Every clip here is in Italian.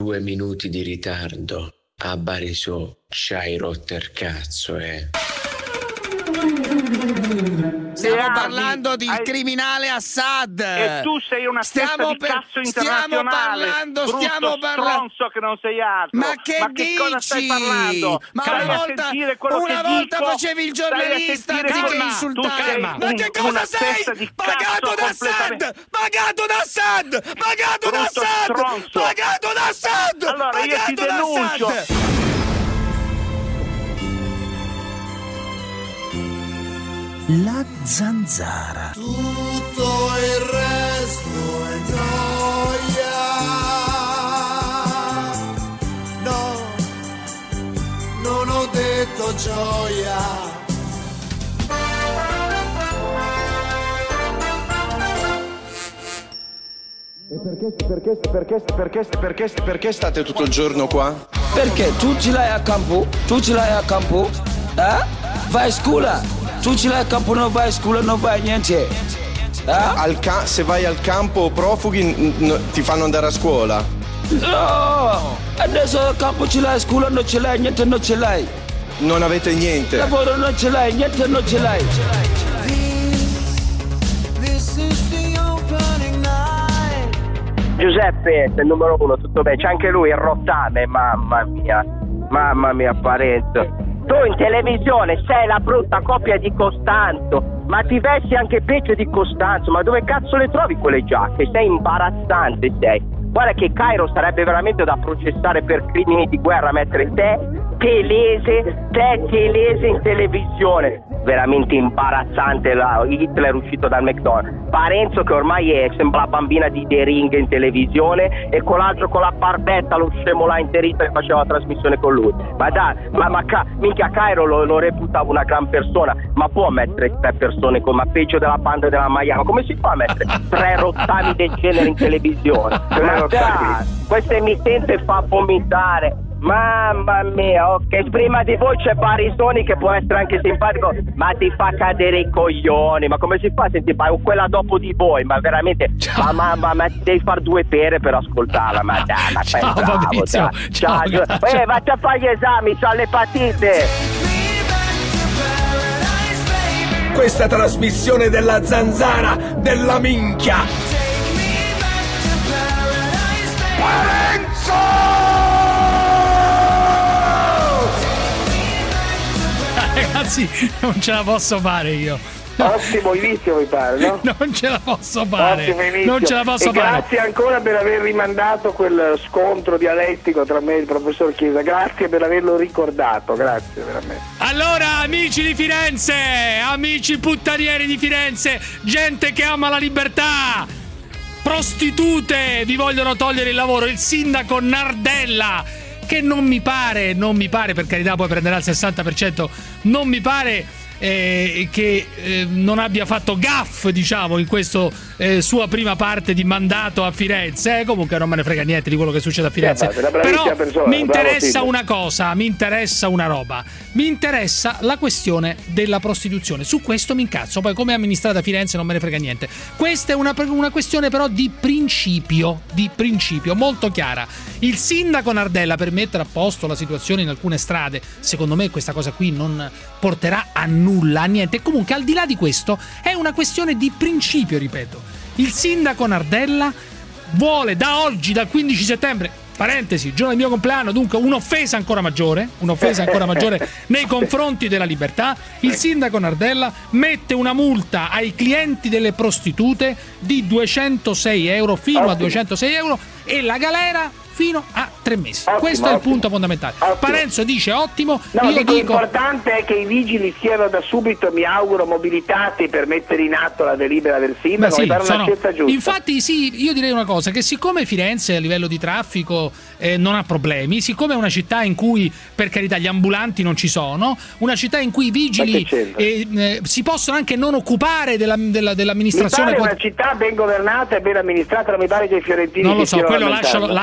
2 minuti di ritardo. A Barisò c'hai rotter cazzo, Stiamo parlando di criminale Assad. E tu sei una testa di cazzo internazionale. Stiamo parlando. Stronzo che non sei altro. Ma che dici? Cosa stai parlando? Ma Stai una a volta, sentire quello una che volta dico? facevi il giornalista anziché insultare. Ma che cosa sei? Pagato da Assad! Pagato da Assad! Pagato da Assad! Pagato da Assad! Allora io ti denuncio. La zanzara. Tutto il resto è noia. No, non ho detto gioia. E perché state tutto il giorno qua? Perché tu ce l'hai a campo? Tu ce l'hai a campo? Vai a scuola! Tu ce l'hai a campo, non vai a scuola, non vai niente. Se vai al campo profughi ti fanno andare a scuola? No! Adesso al campo ce l'hai, a scuola non ce l'hai, niente non ce l'hai. Non avete niente? Lavoro non ce l'hai, niente non ce l'hai. Giuseppe è il numero 1, tutto bene, c'è anche lui il rottame, mamma mia Parenzo. Tu in televisione sei la brutta copia di Costanzo, ma ti vesti anche peggio di Costanzo, ma dove cazzo le trovi quelle giacche? Sei imbarazzante, sei. Guarda che Cairo sarebbe veramente da processare per crimini di guerra, mettere te telese in televisione. Veramente imbarazzante, Hitler uscito dal McDonald's. Parenzo che ormai sembra la bambina di The Ring in televisione, e con l'altro con la barbetta, lo scemo là interista che faceva la trasmissione con lui. Ma dai, minchia Cairo lo reputavo una gran persona, ma può mettere 3 persone come peggio della banda della Miami? Come si fa a mettere 3 rottami del genere in televisione? Ma dai, questa emittente fa vomitare. Mamma mia, ok, prima di voi c'è Barisoni che può essere anche simpatico, ma ti fa cadere i coglioni. Ma come si fa a sentire? Quella dopo di voi, ma veramente, ma devi fare 2 pere per ascoltarla, ma dai, ma sei bravo, dai. Ciao. Vatti a fare gli esami, c'ha l'epatite. Questa trasmissione della zanzara della minchia. Parenzo! Ragazzi, non ce la posso fare io. Ottimo inizio mi pare, no? Non ce la posso fare. Non ce la posso fare. Grazie ancora per aver rimandato quel scontro dialettico tra me e il professor Chiesa. Grazie per averlo ricordato, grazie veramente. Allora, amici di Firenze, amici puttanieri di Firenze, gente che ama la libertà, prostitute, vi vogliono togliere il lavoro. Il sindaco Nardella, che non mi pare, per carità, poi prenderà il 60%, non mi pare che non abbia fatto gaff, diciamo, in questo sua prima parte di mandato a Firenze. Comunque non me ne frega niente di quello che succede a Firenze. Però mi interessa una cosa, mi interessa una roba, mi interessa la questione della prostituzione. Su questo mi incazzo, poi come è amministrata Firenze non me ne frega niente. Questa è una questione però di principio molto chiara. Il sindaco Nardella, per mettere a posto la situazione in alcune strade, secondo me questa cosa qui non porterà a nulla, a niente. Comunque, al di là di questo, è una questione di principio, ripeto. Il sindaco Nardella vuole da oggi, dal 15 settembre, parentesi, giorno del mio compleanno, dunque un'offesa ancora maggiore nei confronti della libertà. Il sindaco Nardella mette una multa ai clienti delle prostitute di 206 euro, fino a 206 euro, e la galera fino a 3 mesi. Questo è il punto fondamentale. Parenzo dice ottimo. No, io dico l'importante è che i vigili siano da subito, mi auguro, mobilitati per mettere in atto la delibera del sindaco. Sì, mi pare una scelta giusta. Infatti sì, io direi una cosa, che siccome Firenze a livello di traffico non ha problemi, siccome è una città in cui, per carità, gli ambulanti non ci sono, una città in cui i vigili si possono anche non occupare dell'amministrazione. Mi pare una città ben governata e ben amministrata, non mi pare che i fiorentini non lo so, quello lascialo decidere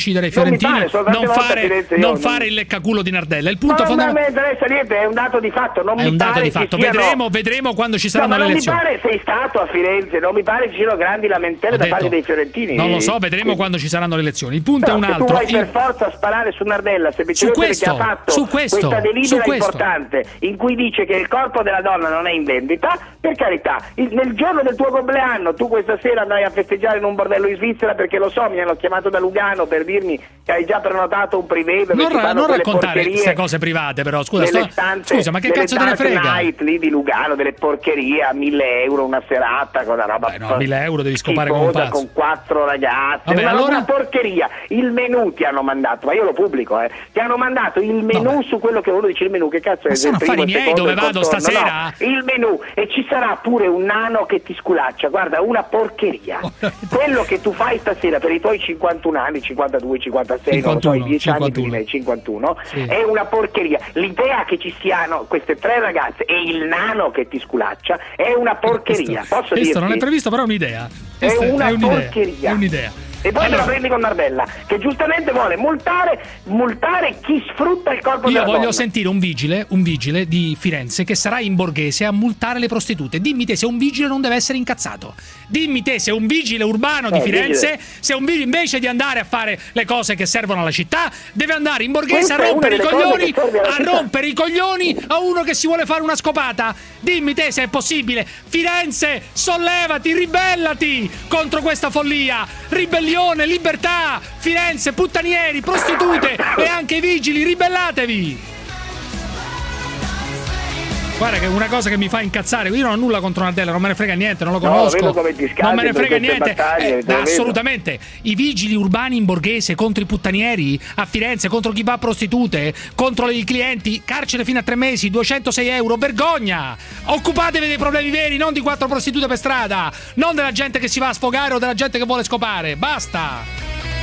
decidere ai fiorentini, non fare il leccaculo di Nardella. Il punto fondamentale non mi interessa niente, è un dato di fatto. Non è mi un dato pare di fatto. Vedremo quando ci saranno le elezioni. Non mi pare sei stato a Firenze, non mi pare ci siano grandi lamentele da parte dei fiorentini. Non lo so, vedremo quando ci saranno le elezioni. Il punto è un altro. Tu vuoi per forza sparare su Nardella semplicemente perché ha fatto questa delibera importante in cui dice che il corpo della donna non è in vendita, per carità. Nel giorno del tuo compleanno tu questa sera andai a festeggiare in un bordello in Svizzera, perché lo so, mi hanno chiamato da Lugano per dirmi che hai già prenotato un privé dove non raccontare queste cose private, però scusa, ma che cazzo te ne frega? Night lì di Lugano, delle porcherie a 1.000 euro una serata con una roba 1.000 euro devi scopare come un pazzo, con 4 ragazze. Una porcheria. Il menù ti hanno mandato, ma io lo pubblico, ti hanno mandato il menù su quello che uno dice il menù, che cazzo è? Sono affari miei, dove vado stasera? No, il menù, e ci sarà pure un nano che ti sculaccia, guarda, una porcheria. Quello che tu fai stasera per i tuoi 51 anni, 52, 56, 51, non so, i 10 anni prima, i 51, è una porcheria. L'idea che ci siano queste 3 ragazze e il nano che ti sculaccia è una porcheria. Questo non è previsto, però è un'idea. È una porcheria. È un'idea. E poi te la prendi con Nardella, che giustamente vuole multare chi sfrutta il corpo della donna. Io voglio sentire un vigile di Firenze che sarà in borghese a multare le prostitute. Dimmi te se un vigile non deve essere incazzato. Dimmi te se un vigile urbano di Firenze, se un vigile invece di andare a fare le cose che servono alla città, deve andare in borghese a rompere i coglioni a uno che si vuole fare una scopata. Dimmi te se è possibile. Firenze, sollevati, ribellati contro questa follia. Ribellione, libertà. Firenze, puttanieri, prostitute e anche i vigili, ribellatevi. Guarda che è una cosa che mi fa incazzare. Io non ho nulla contro Nardella, non me ne frega niente, non lo conosco. Vedo come ti non me ne frega niente. Battaglie, assolutamente. I vigili urbani in borghese contro i puttanieri a Firenze, contro chi va a prostitute, contro i clienti, carcere fino a 3 mesi, 206 euro, vergogna! Occupatevi dei problemi veri, non di 4 prostitute per strada, non della gente che si va a sfogare o della gente che vuole scopare. Basta!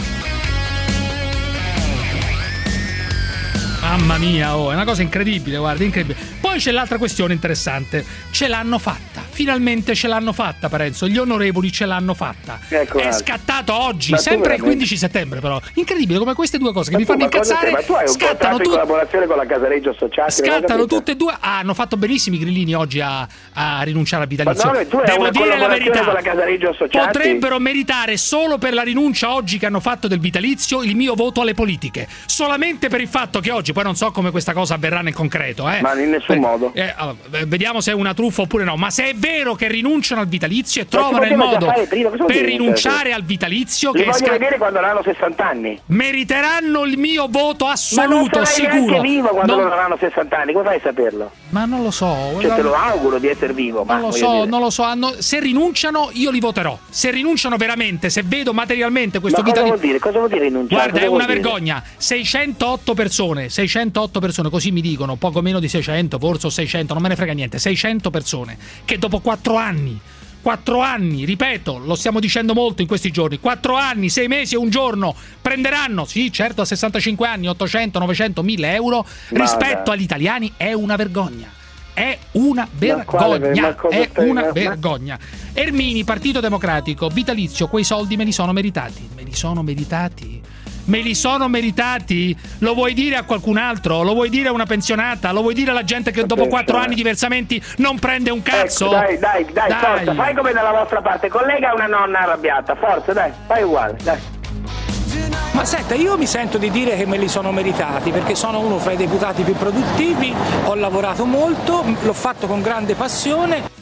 Mamma mia, è una cosa incredibile, guarda, incredibile. Poi c'è l'altra questione interessante. Ce l'hanno fatta, finalmente ce l'hanno fatta, Parenzo. Gli onorevoli ce l'hanno fatta. È scattato oggi, sempre il 15 settembre però. Incredibile come queste due cose che mi fanno incazzare. Ma tu hai un contratto in collaborazione con la Casareggio Associati. Scattano tutte e due. Hanno fatto benissimo i grillini oggi a rinunciare al vitalizio. Ma no, tu devo dire la verità, con la Casareggio Associati. Potrebbero meritare solo per la rinuncia oggi che hanno fatto del vitalizio il mio voto alle politiche. Solamente per il fatto che oggi, poi non so come questa cosa avverrà nel concreto, ma in nessun modo. Allora, vediamo se è una truffa oppure no. Ma se è vero che rinunciano al vitalizio e trovano il modo per rinunciare al vitalizio, li voglio vedere quando avranno 60 anni. Meriteranno il mio voto assoluto, ma sicuro. Ma non vivo quando loro avranno 60 anni, come fai a saperlo? Ma non lo so. Cioè, te lo auguro di essere vivo. Non lo so. Se rinunciano, io li voterò. Se rinunciano veramente, se vedo materialmente questo vitalizio. Cosa vuol dire rinunciare? Guarda, è una vergogna. 608 persone, così mi dicono, poco meno di 600, forse o 600, non me ne frega niente. 600 persone che dopo 4 anni, ripeto, lo stiamo dicendo molto in questi giorni, 4 anni, 6 mesi e un giorno prenderanno, sì certo a 65 anni, 800, 900, 1000 euro rispetto agli italiani. È una vergogna. È una vergogna. Ermini, Partito Democratico, vitalizio, quei soldi me li sono meritati. Lo vuoi dire a qualcun altro? Lo vuoi dire a una pensionata? Lo vuoi dire alla gente che dopo 4 anni di versamenti non prende un cazzo? Dai, forza, fai come dalla vostra parte. Collega una nonna arrabbiata, forza, dai, fai uguale, dai. Ma senta, io mi sento di dire che me li sono meritati perché sono uno fra i deputati più produttivi, ho lavorato molto, l'ho fatto con grande passione.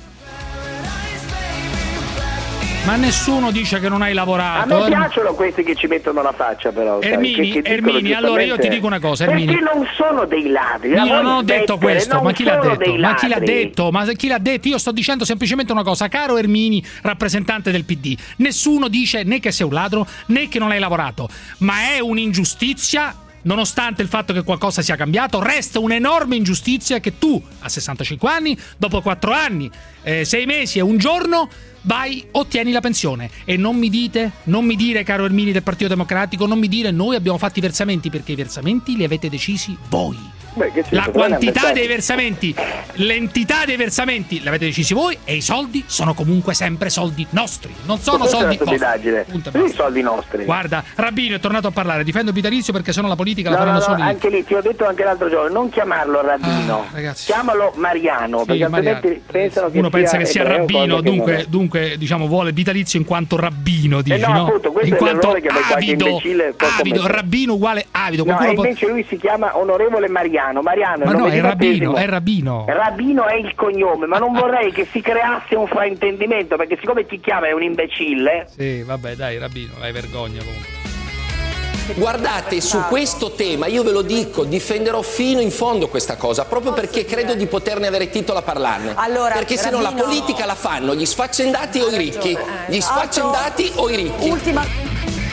Ma nessuno dice che non hai lavorato. A me piacciono questi che ci mettono la faccia, però. Ermini, allora io ti dico una cosa, Ermini. Perché non sono dei ladri. Io non ho detto questo, ma chi l'ha detto? Ma chi l'ha detto? Io sto dicendo semplicemente una cosa, caro Ermini, rappresentante del PD. Nessuno dice né che sei un ladro né che non hai lavorato, ma è un'ingiustizia. Nonostante il fatto che qualcosa sia cambiato, resta un'enorme ingiustizia che tu, a 65 anni, dopo 4 anni, 6 mesi e un giorno, ottieni la pensione. E non mi dire, caro Ermini del Partito Democratico, non mi dire noi abbiamo fatto i versamenti, perché i versamenti li avete decisi voi. La quantità dei versamenti, l'entità dei versamenti l'avete decisi voi, e i soldi sono comunque sempre soldi nostri, non sono soldi vostri. I soldi nostri. Guarda, Rabbino è tornato a parlare, difendo Vitalizio perché sennò la politica la faranno solo. Anche lì ti ho detto anche l'altro giorno, non chiamarlo Rabbino, chiamalo Mariano, perché altrimenti pensano che uno pensa che sia Rabbino, dunque diciamo vuole Vitalizio in quanto rabbino, dici, no? Appunto, questo in quanto è avido, Rabbino uguale avido. Invece lui si chiama onorevole Mariano. Ma no, è Rabbino. Rabbino è il cognome, ma non vorrei che si creasse un fraintendimento, perché siccome ti chiama è un imbecille. Sì, vabbè, dai, Rabbino, hai vergogna comunque. Guardate, su questo tema io ve lo dico, difenderò fino in fondo questa cosa, proprio perché credo di poterne avere titolo a parlarne. Perché se no la politica la fanno gli sfaccendati o i ricchi. Gli sfaccendati o i ricchi.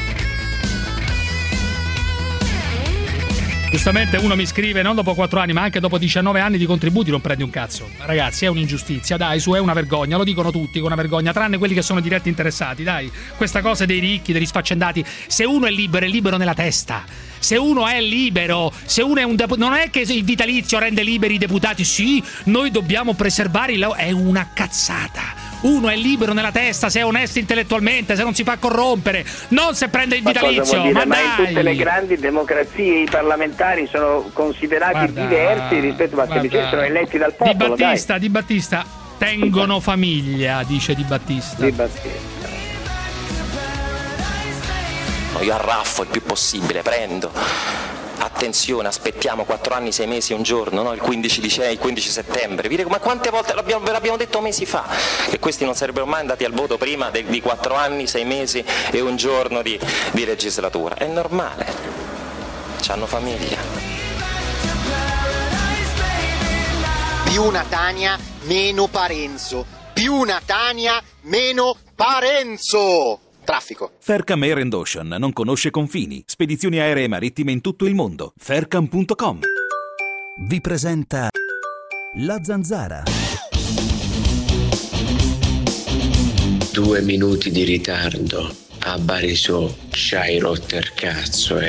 Giustamente uno mi scrive, non dopo 4 anni ma anche dopo 19 anni di contributi non prendi un cazzo. Ragazzi, è un'ingiustizia, dai, è una vergogna, lo dicono tutti che è una vergogna, tranne quelli che sono diretti interessati, dai. Questa cosa dei ricchi, degli sfaccendati, se uno è libero nella testa. Se uno è libero, se uno è un non è che il vitalizio rende liberi i deputati, sì, noi dobbiamo preservare è una cazzata. Uno è libero nella testa se è onesto intellettualmente, se non si fa corrompere, non se prende il vitalizio. Ma in tutte le grandi democrazie i parlamentari sono considerati diversi rispetto a se sono eletti dal popolo. Di Battista tengono famiglia, dice Di Battista. Io arraffo il più possibile, prendo. Attenzione, aspettiamo 4 anni, 6 mesi, un giorno, no? Il 15 settembre. Ma quante volte ve l'abbiamo detto mesi fa che questi non sarebbero mai andati al voto prima di 4 anni, 6 mesi e un giorno di legislatura. È normale, c'hanno famiglia. Più Natania, meno Parenzo. Più Natania, meno Parenzo. Traffico. Faircam Air and Ocean non conosce confini. Spedizioni aeree e marittime in tutto il mondo. Faircam.com vi presenta La Zanzara. 2 minuti di ritardo. A Barisò c'hai rotter cazzo,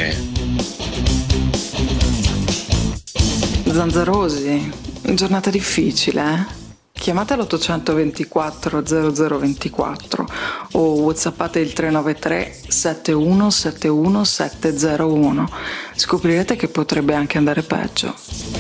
Zanzarosi, giornata difficile, eh? Chiamate l'824 0024 o whatsappate il 393 7171 701. Scoprirete che potrebbe anche andare peggio.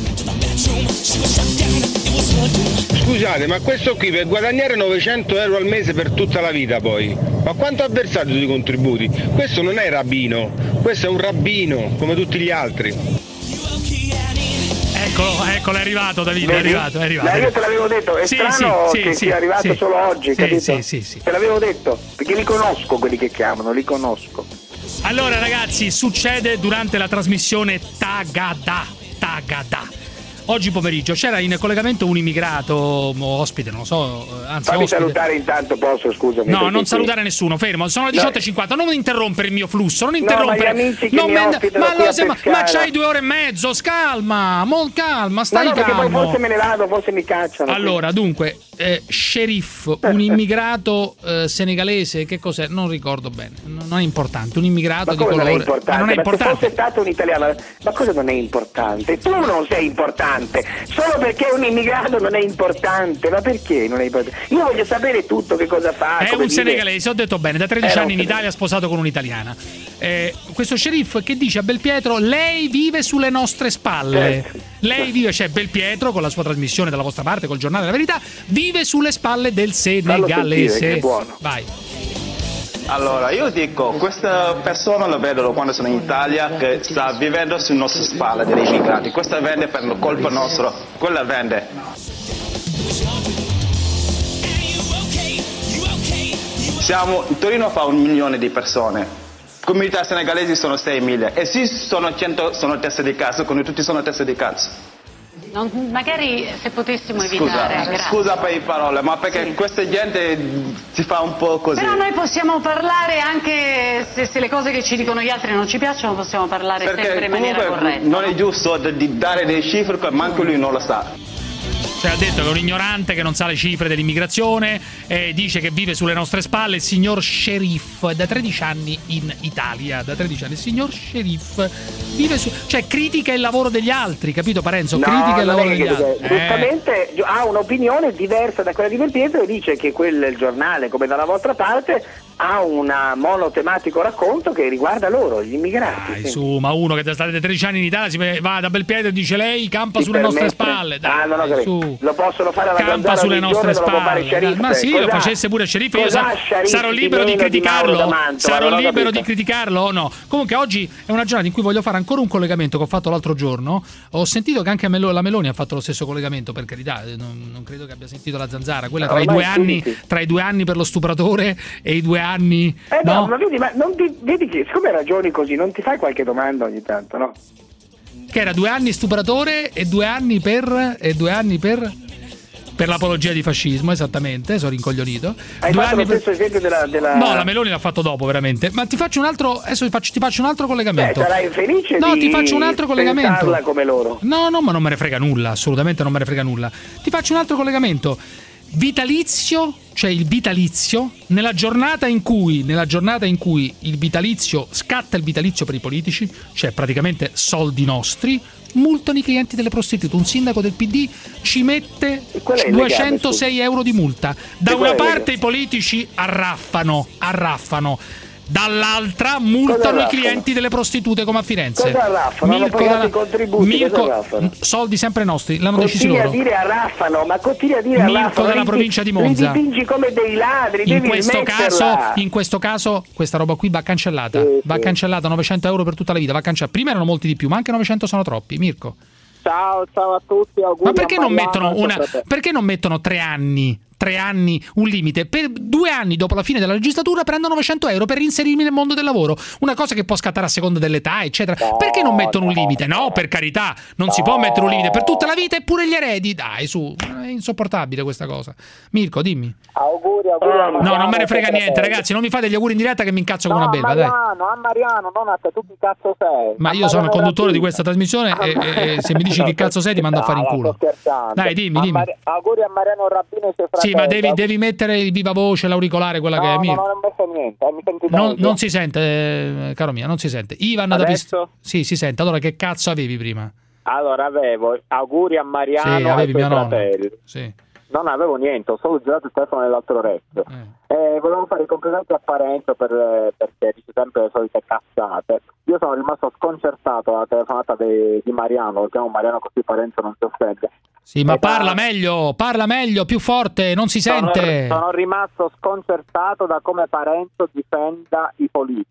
Scusate, ma questo qui per guadagnare 900 euro al mese per tutta la vita poi, ma quanto ha versato di contributi? Questo non è Rabbino, questo è un rabbino come tutti gli altri. Eccolo, è arrivato Davide, è arrivato. Io te l'avevo detto, è strano che sia arrivato solo oggi, capito? Sì. Te l'avevo detto, perché li conosco quelli che chiamano, li conosco. Allora ragazzi, succede durante la trasmissione Tagada. Oggi pomeriggio c'era in collegamento un immigrato ospite, non lo so, anzi fammi salutare intanto, posso, scusami. No, non salutare nessuno, fermo, sono le 18:50, non interrompere il mio flusso, non interrompere. Ma gli amici che ma c'hai 2 ore e mezzo, calma, stai calmo. Perché poi forse me ne vado, forse mi cacciano. Allora, dunque, Sherif, un immigrato senegalese, che cos'è? Non ricordo bene, non è importante, un immigrato di colore. Non è importante. Se fosse stato un italiano, ma cosa non è importante? Tu non sei importante. Solo perché un immigrato non è importante, ma perché non è importante? Io voglio sapere tutto, che cosa fa. È un senegalese, ho detto bene, da 13 anni in Italia, sposato con un'italiana. Questo sceriff che dice a Belpietro: lei vive sulle nostre spalle. Lei vive, cioè Belpietro con la sua trasmissione dalla vostra parte, col giornale della verità, vive sulle spalle del senegalese. Vai. Allora, io dico, questa persona lo vedo quando sono in Italia che sta vivendo sulle nostre spalle degli immigrati. Questa vende per colpa nostra, quella vende. Torino fa 1 milione di persone. Comunità senegalesi sono 6.000 e sì, sono 100 sono teste di cazzo, come tutti sono teste di cazzo. Magari se potessimo evitare. Scusa per le parole, ma perché questa gente si fa un po' così. Però noi possiamo parlare anche se le cose che ci dicono gli altri non ci piacciono, possiamo parlare sempre in maniera corretta. Non è giusto di dare dei cifre che manco lui non lo sa. Cioè ha detto che è un ignorante che non sa le cifre dell'immigrazione, dice che vive sulle nostre spalle. Il signor Scerif, da 13 anni in Italia, da 13 anni. Il signor Scerif vive cioè critica il lavoro degli altri, capito Parenzo? No, critica il lavoro degli altri. Giustamente ha un'opinione diversa da quella di Belpietro e dice che il giornale, come dalla vostra parte, ha un monotematico racconto che riguarda loro, gli immigrati. Dai, su, ma uno che da state 13 anni in Italia va da Belpietro e dice lei campa sulle nostre spalle. Dai, non ho capito. su. Lo possono fare alla campa sulle nostre spalle. Ma sì, lo facesse pure Scerif, io sarò libero di criticarlo. Sarò libero di criticarlo o no? Comunque oggi è una giornata in cui voglio fare ancora un collegamento che ho fatto l'altro giorno. Ho sentito che anche la Meloni ha fatto lo stesso collegamento, per carità, non credo che abbia sentito la Zanzara, quella tra i 2 anni per lo stupratore e i 2 anni. No, ma vedi che siccome ragioni così, non ti fai qualche domanda ogni tanto, no? Che era 2 anni stupratore e 2 anni per l'apologia di fascismo, esattamente, sono rincoglionito. Hai fatto lo stesso esempio della... No, la Meloni l'ha fatto dopo, veramente. Ma ti faccio un altro, adesso ti faccio un altro collegamento. Sarai felice ti faccio un altro collegamento. Come loro. No, ma non me ne frega nulla, assolutamente non me ne frega nulla. Ti faccio un altro collegamento. Vitalizio, cioè il vitalizio, nella giornata in cui il vitalizio scatta, il vitalizio per i politici, cioè praticamente soldi nostri, multano i clienti delle prostitute. Un sindaco del PD ci mette 206 euro di multa. Da una parte i politici arraffano, dall'altra multano i clienti delle prostitute come a Firenze. Cosa arraffano? Mirko, soldi sempre nostri, l'hanno deciso loro. Continui a dire arraffano. Mirko della provincia di Monza. Li dipingi come dei ladri. In questo caso questa roba qui va cancellata. Va cancellata, 900 euro per tutta la vita. Va cancellata. Prima erano molti di più, ma anche 900 sono troppi. Mirko. Ciao a tutti. Ma perché non mettono 3 anni? 3 anni un limite, per 2 anni dopo la fine della legislatura prendo 900 euro per reinserirmi nel mondo del lavoro, una cosa che può scattare a seconda dell'età eccetera. Perché non mettono un limite? No, per carità, non si può mettere un limite per tutta la vita eppure gli eredi, dai su, è insopportabile questa cosa. Mirko, dimmi. Auguri no, non me ne frega niente ragazzi, non mi fate gli auguri in diretta che mi incazzo come una belva, dai. A Mariano, non a te, tu chi cazzo sei? Ma io sono il conduttore di questa trasmissione e se mi dici chi cazzo sei ti mando a fare in culo. Dai, dimmi. Auguri a Mariano Rabbino e suoi fratelli. Sì, ma devi mettere il viva voce, l'auricolare, quella che è mia. No, non ho messo niente, mi senti non si sente, caro mio, non si sente. Ivan da Sì, si sente. Allora che cazzo avevi prima? Allora avevo auguri a Mariano e ai suoi fratelli. Sì. Non avevo niente, ho solo girato il telefono nell'altro orecchio. Volevo fare i complimenti a Parenzo perché dice sempre le solite cazzate. Io sono rimasto sconcertato dalla telefonata di Mariano, lo chiamo Mariano così Parenzo non si offende. Sì, ma parla meglio, più forte, non si sente. Sono rimasto sconcertato da come Parenzo difenda i politici.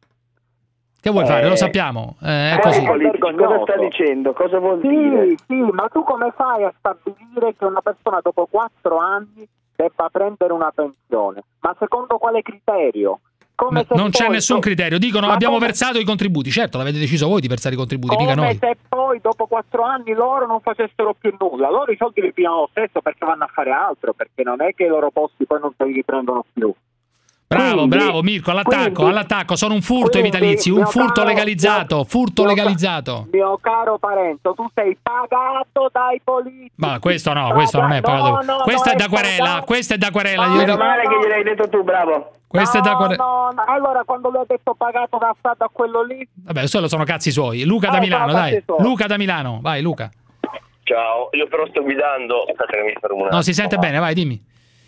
Che vuoi fare? Lo sappiamo. È così. Cosa sta dicendo? Cosa vuol dire? Sì, ma tu come fai a stabilire che una persona dopo 4 anni debba prendere una pensione? Ma secondo quale criterio? Non c'è nessun criterio. Dicono abbiamo versato i contributi. Certo, l'avete deciso voi di versare i contributi, mica noi. Se poi dopo 4 anni loro non facessero più nulla. Loro i soldi li pigliano lo stesso perché vanno a fare altro, perché non è che i loro posti poi non se li riprendono più. Bravo Mirko, all'attacco, sono un furto ai vitalizi, un furto legalizzato, legalizzato. Mio caro Parenzo, tu sei pagato dai politici. Ma questo non è pagato. Questa è da querela, Meno male che gliel'hai detto tu, bravo. Questa è da querela. Allora quando lui ha detto pagato da stato a quello lì. Vabbè, quello sono cazzi suoi. Luca da Milano, dai. Luca da Milano, vai Luca. Ciao, io però sto guidando. Aspetta che mi fermo un attimo. No, si sente bene, vai, dimmi.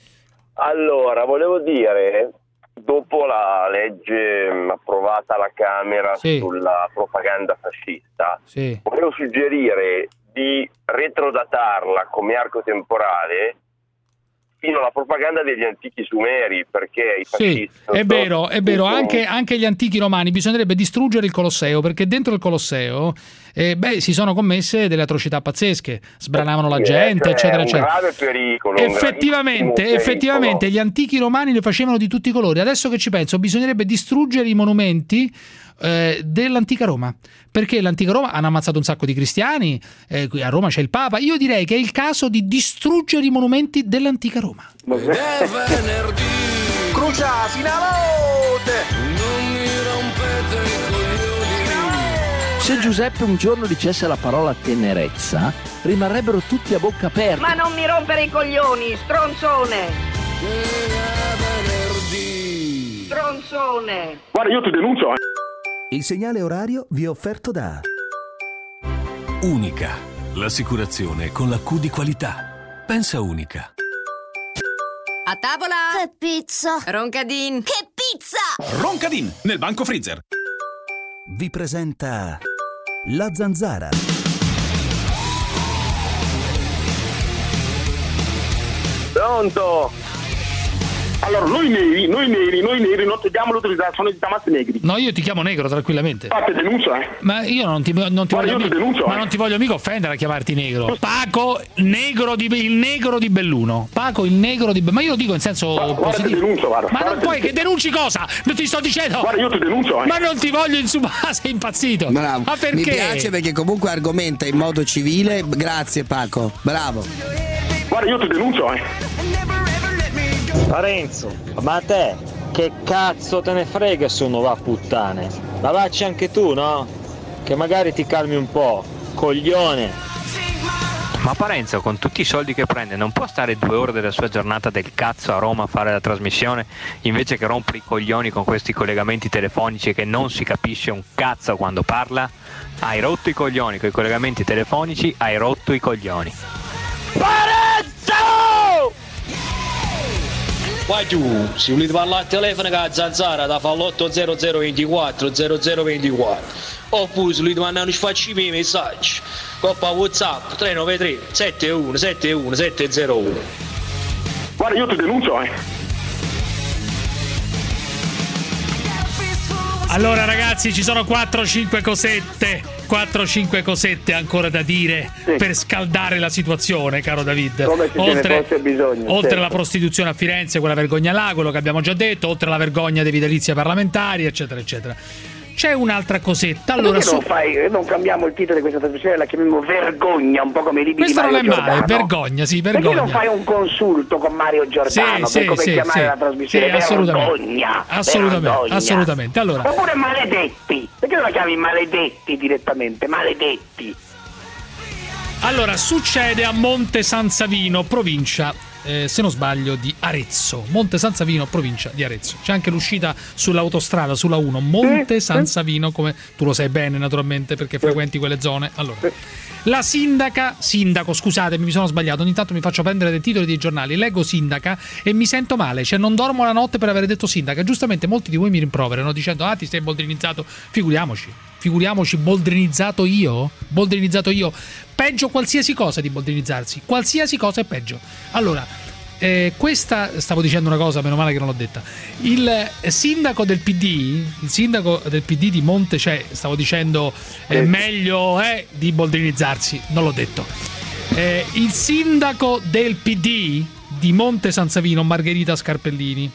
Allora, volevo dire, dopo la legge approvata alla Camera sulla propaganda fascista, volevo suggerire di retrodatarla come arco temporale fino alla propaganda degli antichi sumeri, perché i fascisti... Sì, è vero, anche gli antichi romani bisognerebbe distruggere il Colosseo, perché dentro il Colosseo si sono commesse delle atrocità pazzesche, sbranavano la gente, eccetera, eccetera. Un grave pericolo. Effettivamente gli antichi romani le facevano di tutti i colori. Adesso che ci penso, bisognerebbe distruggere i monumenti dell'antica Roma, perché l'antica Roma hanno ammazzato un sacco di cristiani, qui a Roma c'è il Papa. Io direi che è il caso di distruggere i monumenti dell'antica Roma. Crucia fino a notte. Non mi rompete i coglioni. Se Giuseppe un giorno dicesse la parola tenerezza, rimarrebbero tutti a bocca aperta. Ma non mi rompere i coglioni, stronzone! Stronzone! Guarda, io ti denuncio, Il segnale orario vi è offerto da Unica, l'assicurazione con la Q di qualità. Pensa Unica. A tavola! Che pizza! Roncadin! Che pizza! Roncadin, nel banco freezer. Vi presenta La Zanzara. Pronto? Allora, noi neri non togliamo l'utilizzazione di Damas negri. No, io ti chiamo negro tranquillamente. Fate denuncia, Ma io non ti voglio mica offendere a chiamarti negro. Paco, il negro di Belluno. Paco, il negro di Belluno. Ma io lo dico in senso positivo. Denuncio, guarda. Ma non puoi, che denunci cosa? Non ti sto dicendo. Guarda, io ti denuncio, Ma non ti voglio insubare, sei impazzito. Bravo. Ma perché? Mi piace perché comunque argomenta in modo civile. Grazie Paco, bravo. Guarda, io ti denuncio, Parenzo, ma a te che cazzo te ne frega se uno va a puttane? Ma vacci anche tu, no? Che magari ti calmi un po', coglione. Ma Parenzo, con tutti i soldi che prende, non può stare 2 ore della sua giornata del cazzo a Roma a fare la trasmissione invece che rompere i coglioni con questi collegamenti telefonici che non si capisce un cazzo quando parla? Hai rotto i coglioni con i collegamenti telefonici, hai rotto i coglioni. Parenzo! Vai tu, se volete parlare al telefono con la Zanzara da fa l'80024 0024 oppure se volete mandare facci i miei messaggi coppa WhatsApp 393 71 71 701. Guarda, io ti denuncio, Allora ragazzi, ci sono 4-5 cosette ancora da dire per scaldare la situazione, caro David. Come se ce ne fosse bisogno. Oltre alla prostituzione a Firenze, quella vergogna là, quello che abbiamo già detto, oltre alla vergogna dei vitalizi parlamentari, eccetera, eccetera. C'è un'altra cosetta. Allora, non cambiamo il titolo di questa trasmissione, la chiamiamo Vergogna, un po' come i libri questo di Mario Giordano. Non è male, vergogna, sì, vergogna. Perché non fai un consulto con Mario Giordano per come chiamare la trasmissione? Vergogna. Assolutamente. Allora. Oppure Maledetti. Perché non la chiami Maledetti direttamente? Maledetti. Allora, succede a Monte San Savino, provincia se non sbaglio di Arezzo. Monte San Savino, provincia di Arezzo. C'è anche l'uscita sull'autostrada, sulla 1, Monte San Savino, come tu lo sai bene naturalmente perché frequenti quelle zone. Allora, la sindaco, scusatemi, mi sono sbagliato, ogni tanto mi faccio prendere dei titoli dei giornali, leggo sindaca e mi sento male, cioè non dormo la notte per aver detto sindaca. Giustamente molti di voi mi rimproverano dicendo ti sei boldrinizzato. Figuriamoci, boldrinizzato io, peggio qualsiasi cosa di boldrinizzarsi, qualsiasi cosa è peggio. Allora, questa, stavo dicendo una cosa, meno male che non l'ho detta. Il sindaco del PD di Monte, cioè stavo dicendo meglio di boldrinizzarsi, non l'ho detto. Il sindaco del PD di Monte San Savino, Margherita Scarpellini,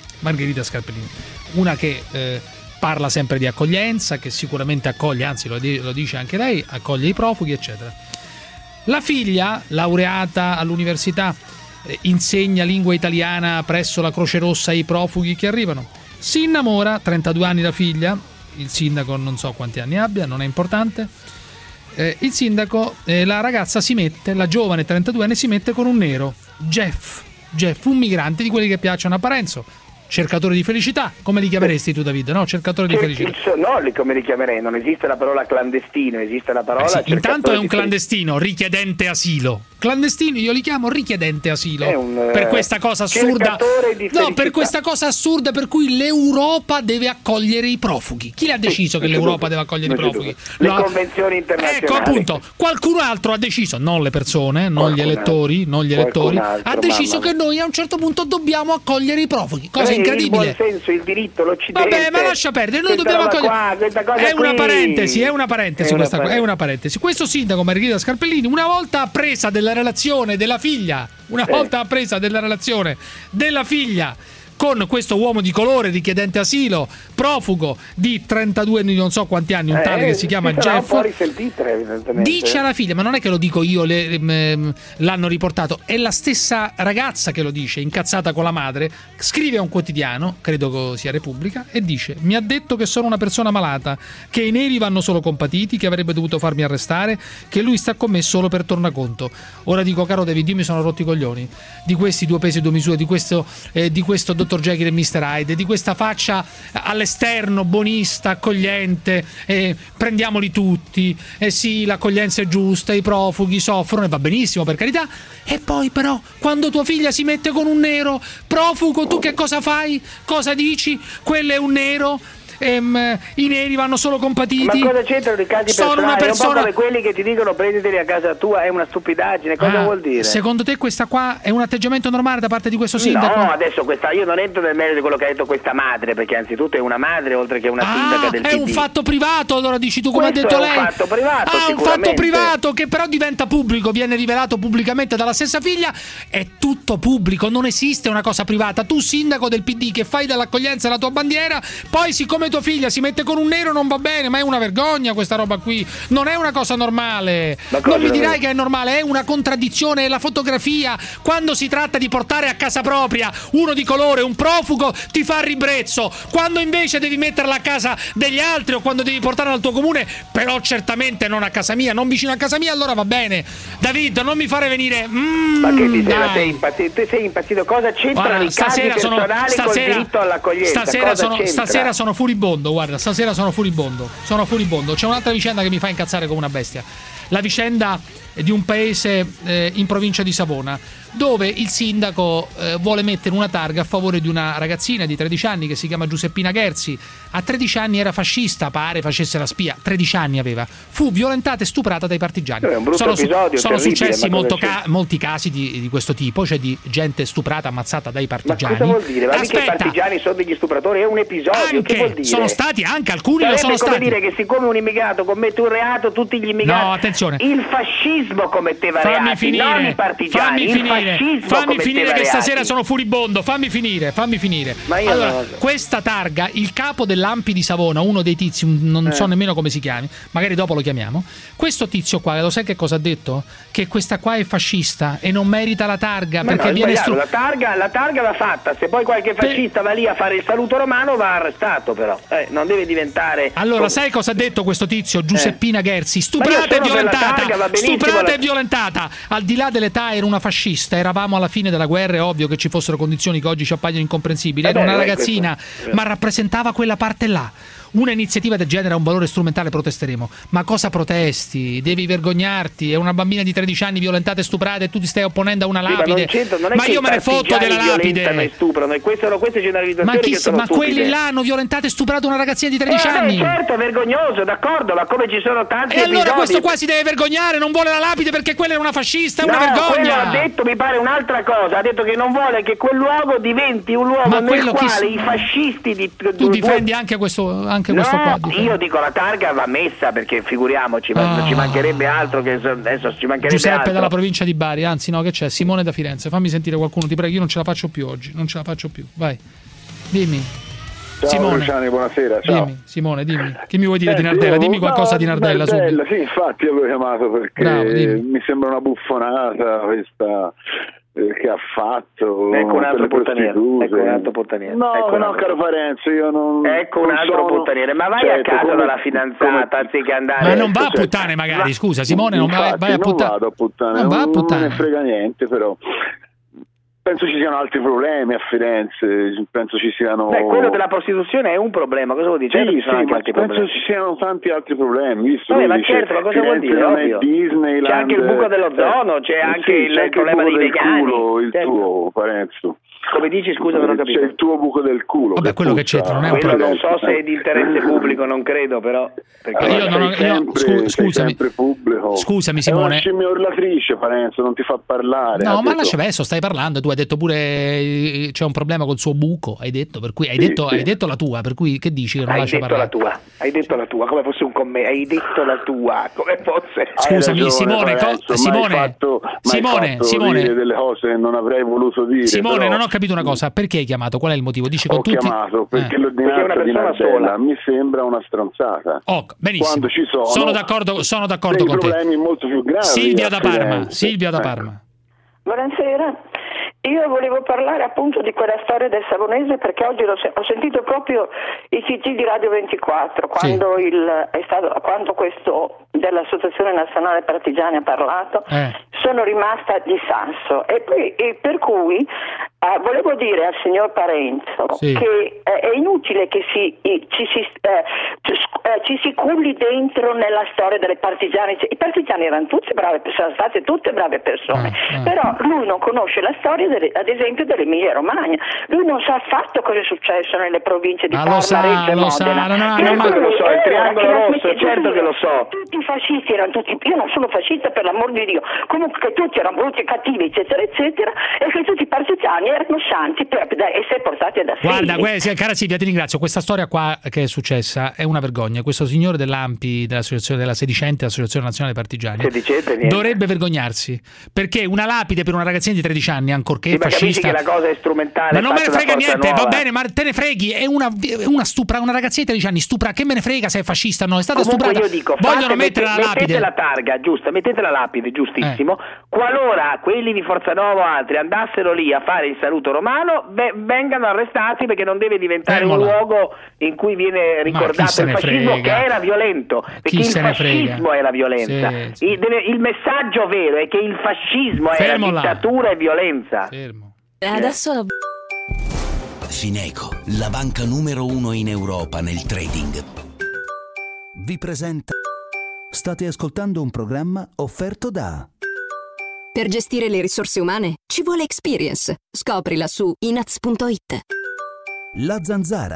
una che parla sempre di accoglienza, che sicuramente accoglie, anzi lo dice anche lei, accoglie i profughi, eccetera. La figlia, laureata all'università, insegna lingua italiana presso la Croce Rossa ai profughi che arrivano. Si innamora, 32 anni la figlia, il sindaco non so quanti anni abbia, non è importante. Il sindaco, la ragazza la giovane 32 anni si mette con un nero, Jeff, un migrante di quelli che piacciono a Parenzo. Cercatore di felicità, come li chiameresti tu, David? No, cercatore di felicità. No, come li chiamerei? Non esiste la parola clandestino, esiste la parola intanto è un clandestino, richiedente asilo. Clandestino, io li chiamo richiedente asilo per questa cosa assurda. Per questa cosa assurda per cui l'Europa deve accogliere i profughi. Chi l'ha deciso che l'Europa deve accogliere i profughi? Le convenzioni internazionali. Ecco, appunto, qualcuno altro ha deciso, non le persone, non gli elettori, ha deciso che noi a un certo punto dobbiamo accogliere i profughi. Cosa incredibile. Il buon senso, il diritto, l'Occidente. Vabbè, ma lascia perdere, noi dobbiamo accogliere. È una parentesi questa cosa, è una parentesi. Questo sindaco Margherita Scarpellini, una volta appresa della relazione della figlia con questo uomo di colore, richiedente asilo, profugo di 32 non so quanti anni, un tale che si chiama Jeff. Un po' risentita, evidentemente. Dice alla figlia, ma non è che lo dico io, l'hanno riportato, è la stessa ragazza che lo dice, incazzata con la madre, scrive a un quotidiano, credo sia Repubblica, e dice: mi ha detto che sono una persona malata, che i neri vanno solo compatiti, che avrebbe dovuto farmi arrestare, che lui sta con me solo per tornaconto. Ora dico, caro David, io mi sono rotti i coglioni di questi 2 pesi e 2 misure, di questo Dr. Jekyll e Mr. Hyde, di questa faccia all'esterno buonista, accogliente, prendiamoli tutti, sì, l'accoglienza è giusta, i profughi soffrono e va benissimo, per carità, e poi però quando tua figlia si mette con un nero profugo, tu che cosa fai? Cosa dici? Quello è un nero, i neri vanno solo compatiti. Ma cosa c'entrano i casi sono personali? una persona... È un po' come quelli che ti dicono prenditeli a casa tua, è una stupidaggine. Cosa vuol dire? Secondo te questa qua è un atteggiamento normale da parte di questo sindaco? No, adesso io non entro nel merito di quello che ha detto questa madre, perché anzitutto è una madre oltre che una sindaca del PD. È un fatto privato, allora dici tu, come questo ha detto lei. È un fatto privato, un fatto privato che però diventa pubblico, viene rivelato pubblicamente dalla stessa figlia, è tutto pubblico, non esiste una cosa privata. Tu, sindaco del PD, che fai dell'accoglienza la tua bandiera, poi siccome tua figlia si mette con un nero non va bene, ma è una vergogna questa roba qui, non è una cosa normale. Non mi dirai che è normale, è una contraddizione, è la fotografia. Quando si tratta di portare a casa propria uno di colore, un profugo, ti fa ribrezzo. Quando invece devi metterla a casa degli altri o quando devi portarla al tuo comune, però certamente non a casa mia, non vicino a casa mia, allora va bene. David, non mi fare venire ma che ti sei impazzito? Sei impazzito? Cosa c'entrano i casi personali col diritto all'accoglienza? Stasera sono furibondo, guarda, stasera sono furibondo. C'è un'altra vicenda che mi fa incazzare come una bestia. La vicenda di un paese in provincia di Savona, dove il sindaco vuole mettere una targa a favore di una ragazzina di 13 anni che si chiama Giuseppina Gherzi. A 13 anni era fascista, pare facesse la spia, 13 anni aveva. Fu violentata e stuprata dai partigiani. È un brutto episodio, sono successi terribile, molti casi di questo tipo, cioè di gente stuprata, ammazzata dai partigiani. Ma cosa vuol dire? Ma mica i partigiani sono degli stupratori, è un episodio, che vuol dire? Sono stati anche alcuni, lo sono come stati. dire che siccome un immigrato commette un reato, tutti gli immigrati... No, attenzione. Il fascismo commetteva reati, non i partigiani. Fammi finire che stasera sono furibondo, fammi finire. Ma io allora, questa targa, il capo dell'Ampi di Savona, uno dei tizi, non so nemmeno come si chiami, magari dopo lo chiamiamo. Questo tizio qua, lo sai che cosa ha detto? Che questa qua è fascista e non merita la targa, perché viene la targa va fatta, se poi qualche fascista va lì a fare il saluto romano va arrestato, però non deve diventare... Allora, sai cosa ha detto questo tizio, Giuseppina Gherzi? Stuprata e violentata. Al di là dell'età era una fascista, eravamo alla fine della guerra, è ovvio che ci fossero condizioni che oggi ci appaiono incomprensibili. Era una ragazzina, ma rappresentava quella parte là. Una iniziativa del genere ha un valore strumentale, protesteremo. Ma cosa protesti? Devi vergognarti. È una bambina di 13 anni violentata e stuprata e tu ti stai opponendo a una lapide. Ma io me ne fotto della lapide. E queste generalizzazioni ma quelli là hanno violentato e stuprato una ragazzina di 13 anni. Certo, è vergognoso, d'accordo, ma come ci sono tanti episodi. E allora questo qua si deve vergognare, non vuole la lapide perché quella è una fascista, è una vergogna. Quello ha detto, mi pare, un'altra cosa. Ha detto che non vuole che quel luogo diventi un luogo nel quale i fascisti tu difendi anche questo qua. Io dico la targa va messa, perché figuriamoci, ci mancherebbe altro, che adesso ci mancherebbe Giuseppe altro. dalla provincia di Bari, anzi no, che c'è? Simone da Firenze. Fammi sentire qualcuno, ti prego, io non ce la faccio più oggi, non ce la faccio più. Vai. Dimmi. Ciao Simone. Luciani, buonasera. Ciao. Dimmi, Simone, dimmi. Che mi vuoi dire di Nardella? Dimmi qualcosa di Nardella subito. Sì, infatti avevo chiamato perché mi sembra una buffonata questa che ha fatto. Ecco un altro puttaniere. No, caro Parenzo, io non. Ecco un altro puttaniere. Ma vai a casa dalla fidanzata anziché andare. Ma non va a puttane, magari, scusa, Simone, non vai a puttane. Non vado a puttane, non me ne frega niente, però. Penso ci siano altri problemi a Firenze, penso ci siano... quello della prostituzione è un problema, cosa vuol dire? Sì, ma penso ci siano tanti altri problemi, visto ma certo, ma cosa vuol dire? Non è Disneyland, c'è anche il buco dell'ozono, c'è anche il problema dei vegani. Il tuo, Parenzo. Come dici, scusa, non ho capito. C'è il tuo buco del culo. Vabbè, quello che c'entra non è un problema. Non so se è di interesse pubblico, non credo, però. Scusami. Pubblico. Scusami, Simone. È una scimmia urlatrice, Parenzo, non ti fa parlare. No, ma lascia adesso, stai parlando tu. hai detto pure c'è un problema col suo buco, hai detto, per cui hai detto la tua, per cui che dici che non lascia parlare? Hai detto la tua, come fosse un commento, hai detto la tua, come fosse. Scusami, ragione, Simone, dire delle cose che non avrei voluto dire. Simone, però... non ho capito una cosa, perché hai chiamato? Qual è il motivo? Dici con tutti? Ho chiamato perché l'ordinanza di Nardella mi sembra una stronzata. Benissimo. Quando ci sono d'accordo con te. Problemi molto più gravi. Silvia da Parma. Buonasera. Io volevo parlare appunto di quella storia del Savonese, perché oggi ho sentito proprio i TG di Radio 24 quando quando questo dell'Associazione Nazionale Partigiani ha parlato. Sono rimasta di sasso e per cui volevo dire al signor Parenzo che è inutile che ci si culli dentro nella storia delle partigiane. I partigiani erano tutte brave, sono state tutte brave persone, però lui non conosce la storia ad esempio dell'Emilia Romagna. Lui non sa affatto cosa è successo nelle province di Parma, Reggio e Modena. Certo che lo so, il triangolo rosso, certo che lo so. Tutti i fascisti erano tutti, io non sono fascista per l'amor di Dio, comunque che tutti erano brutti e cattivi eccetera eccetera, e che tutti i partigiani erano santi per essere portati ad assegni. Guarda, cara Silvia, ti ringrazio. Questa storia qua che è successa è una vergogna. Questo signore dell'ANPI, dell'associazione della sedicente Associazione Nazionale Partigiani, dovrebbe vergognarsi, perché una lapide per una ragazzina di 13 anni, ancorché fascista, che la cosa è strumentale, ma non me ne frega niente, nuova. Va bene, ma te ne freghi, è una stupra, una ragazzina di 13 anni stupra, che me ne frega se è fascista o no, è stata stuprata. Io dico, vogliono mettere la lapide, mettete la targa giusta, mettete la lapide, giustissimo. Qualora quelli di Forza Nuova o altri andassero lì a fare il saluto romano, vengano arrestati, perché non deve diventare un luogo in cui viene ricordato il fascismo, che era violento, perché il fascismo è la violenza. Il messaggio vero è che il fascismo è la dittatura e violenza. Adesso Fineco, la banca numero 1 in Europa nel trading, vi presenta. State ascoltando un programma offerto da. Per gestire le risorse umane ci vuole experience. Scoprila su inaz.it. La Zanzara.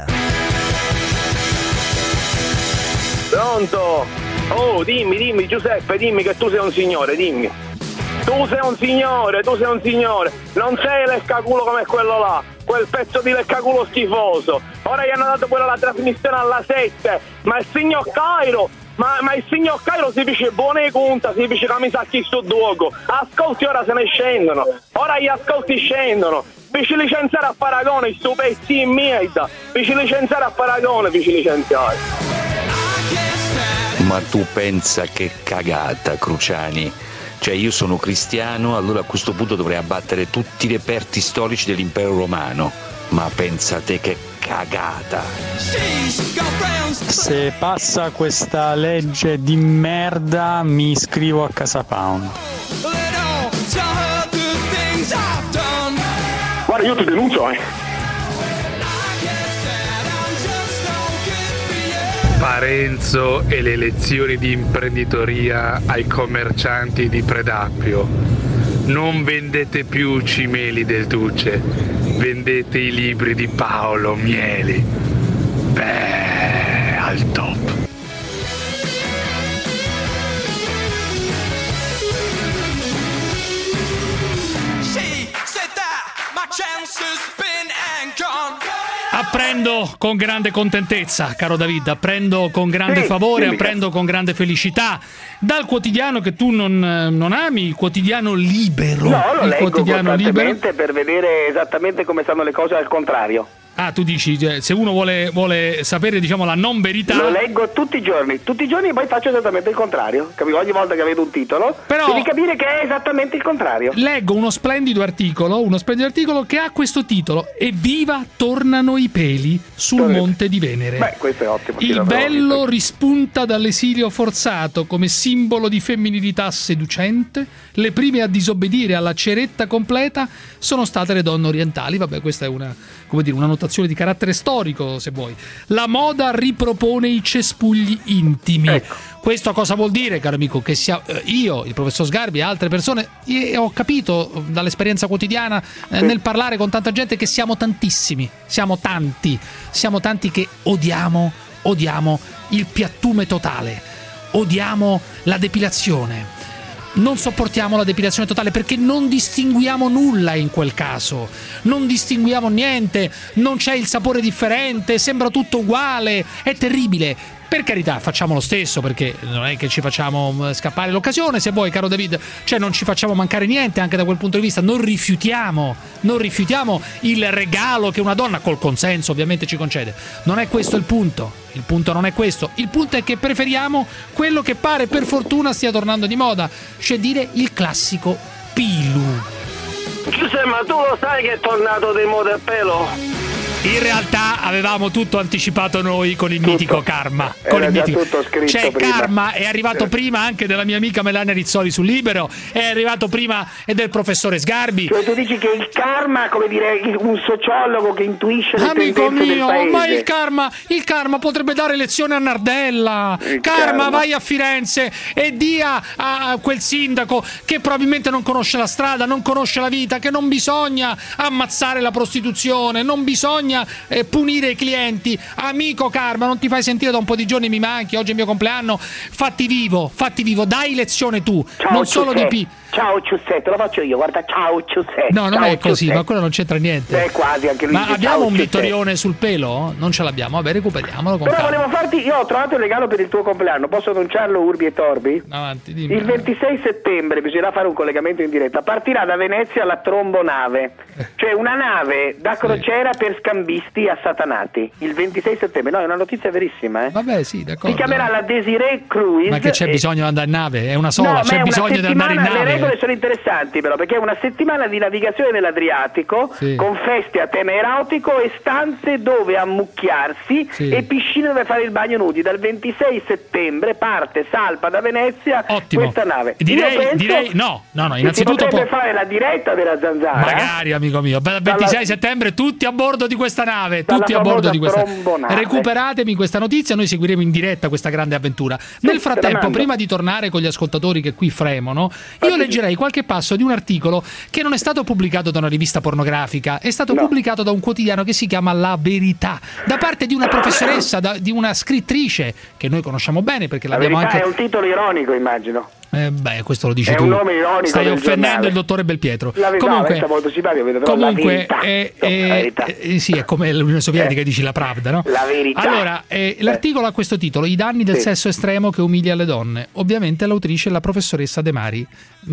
Pronto? Oh, dimmi Giuseppe, dimmi che tu sei un signore, dimmi. Tu sei un signore. Non sei leccaculo come quello là, quel pezzo di leccaculo schifoso. Ora gli hanno dato pure la trasmissione alla 7, ma il signor Cairo... Ma il signor Cairo si dice buone conta, si dice che mi sa chi sto duoco. Ascolti, ora se ne scendono. Ora gli ascolti scendono. Vici licenziare a Paragone, sto pezzi in merda. Vici licenziare a Paragone, vici licenziare. Ma tu pensa che cagata, Cruciani. Cioè, io sono cristiano, allora a questo punto dovrei abbattere tutti i reperti storici dell'impero romano. Ma pensate che cagata. Se passa questa legge di merda mi iscrivo a Casa Pound. Guarda, io ti denuncio, Parenzo e le lezioni di imprenditoria ai commercianti di Predappio. Non vendete più cimeli del Duce, vendete i libri di Paolo Mieli. Beh, al top. Apprendo con grande contentezza, caro David, apprendo con grande favore, apprendo con grande felicità dal quotidiano che tu non ami, il quotidiano Libero. No, lo leggo costantemente Libero, per vedere esattamente come stanno le cose al contrario. Ah, tu dici, se uno vuole sapere, diciamo, la non verità... Lo leggo tutti i giorni e poi faccio esattamente il contrario. Ogni volta che vedo un titolo, devi capire che è esattamente il contrario. Leggo uno splendido articolo che ha questo titolo: Evviva, tornano i peli sul Monte di Venere. Beh, questo è ottimo. Il bello rispunta dall'esilio forzato come simbolo di femminilità seducente. Le prime a disobbedire alla ceretta completa sono state le donne orientali. Vabbè, questa è una notazione di carattere storico, se vuoi. La moda ripropone i cespugli intimi. Ecco. Questo cosa vuol dire, caro amico? Che io, il professor Sgarbi e altre persone, ho capito dall'esperienza quotidiana nel parlare con tanta gente che siamo tantissimi, siamo tanti che odiamo il piattume totale, odiamo la depilazione, non sopportiamo la depilazione totale perché non distinguiamo nulla in quel caso, non distinguiamo niente, non c'è il sapore differente, sembra tutto uguale, è terribile. Per carità, facciamo lo stesso, perché non è che ci facciamo scappare l'occasione, se vuoi, caro David, cioè non ci facciamo mancare niente anche da quel punto di vista, non rifiutiamo il regalo che una donna col consenso ovviamente ci concede. Non è questo il punto non è questo, il punto è che preferiamo quello che pare per fortuna stia tornando di moda, cioè dire il classico pilu. Giuseppe, ma tu lo sai che è tornato di moda il pelo? In realtà avevamo tutto anticipato noi con il mitico Karma. Era già tutto scritto, cioè prima. Karma è arrivato prima anche della mia amica Melania Rizzoli su Libero, è arrivato prima e del professore Sgarbi. Cioè tu dici che il Karma, come dire, un sociologo che intuisce le amico tendenze mio, del paese. ma il karma potrebbe dare lezione a Nardella. Karma, vai a Firenze e dia a quel sindaco che probabilmente non conosce la strada, non conosce la vita, che non bisogna ammazzare la prostituzione, non bisogna punire i clienti. Amico Karma, non ti fai sentire da un po' di giorni, mi manchi, oggi è il mio compleanno, fatti vivo, dai lezione tu. Ciao, non solo di Ciao Ciussetto, lo faccio io, guarda, ciao Ciussetto. No, non ciao, è così, Ciussetto. ma quello non c'entra niente. Quasi anche lui. Ma dice, abbiamo ciao, un Ciussetto. vittorione sul pelo? Non ce l'abbiamo, vabbè, recuperiamolo con Però calma. volevo farti, io ho trovato il regalo per il tuo compleanno, posso annunciarlo Urbi e Torbi? Avanti, dimmi. Il 26 settembre bisognerà fare un collegamento in diretta, partirà da Venezia la Trombonave, cioè una nave da crociera per scambisti assatanati, il 26 settembre, no, è una notizia verissima, Vabbè, sì, d'accordo. Si chiamerà la Desiree Cruise. Ma che c'è bisogno di andare in nave? È una sola, no, c'è bisogno di andare in nave. Le regole sono interessanti però, perché è una settimana di navigazione nell'Adriatico, con feste a tema erotico e stanze dove ammucchiarsi e piscine dove fare il bagno nudi. Dal 26 settembre parte, salpa da Venezia. Ottimo. Questa nave. Direi no, innanzitutto si potrebbe fare la diretta della Zanzara. Magari, amico mio, dal 26 settembre tutti a bordo di questa nave, tutti a bordo di questa nave. Recuperatemi questa notizia, noi seguiremo in diretta questa grande avventura. Nel frattempo, prima di tornare con gli ascoltatori che qui fremono, io leggerei qualche passo di un articolo che non è stato pubblicato da una rivista pornografica, è stato pubblicato da un quotidiano che si chiama La Verità, da parte di una professoressa, di una scrittrice che noi conosciamo bene perché l'abbiamo anche... è un titolo ironico, immagino. Beh, questo lo dici tu. È un nome ironico. Stai offendendo giornale. il dottore Belpietro. La verità, comunque, molto simpatico, però comunque la verità. Sì, è come l'Unione Sovietica dici la Pravda, no? La verità. Allora, l'articolo ha questo titolo: I danni del sesso estremo che umilia le donne. Ovviamente l'autrice è la professoressa De Mari.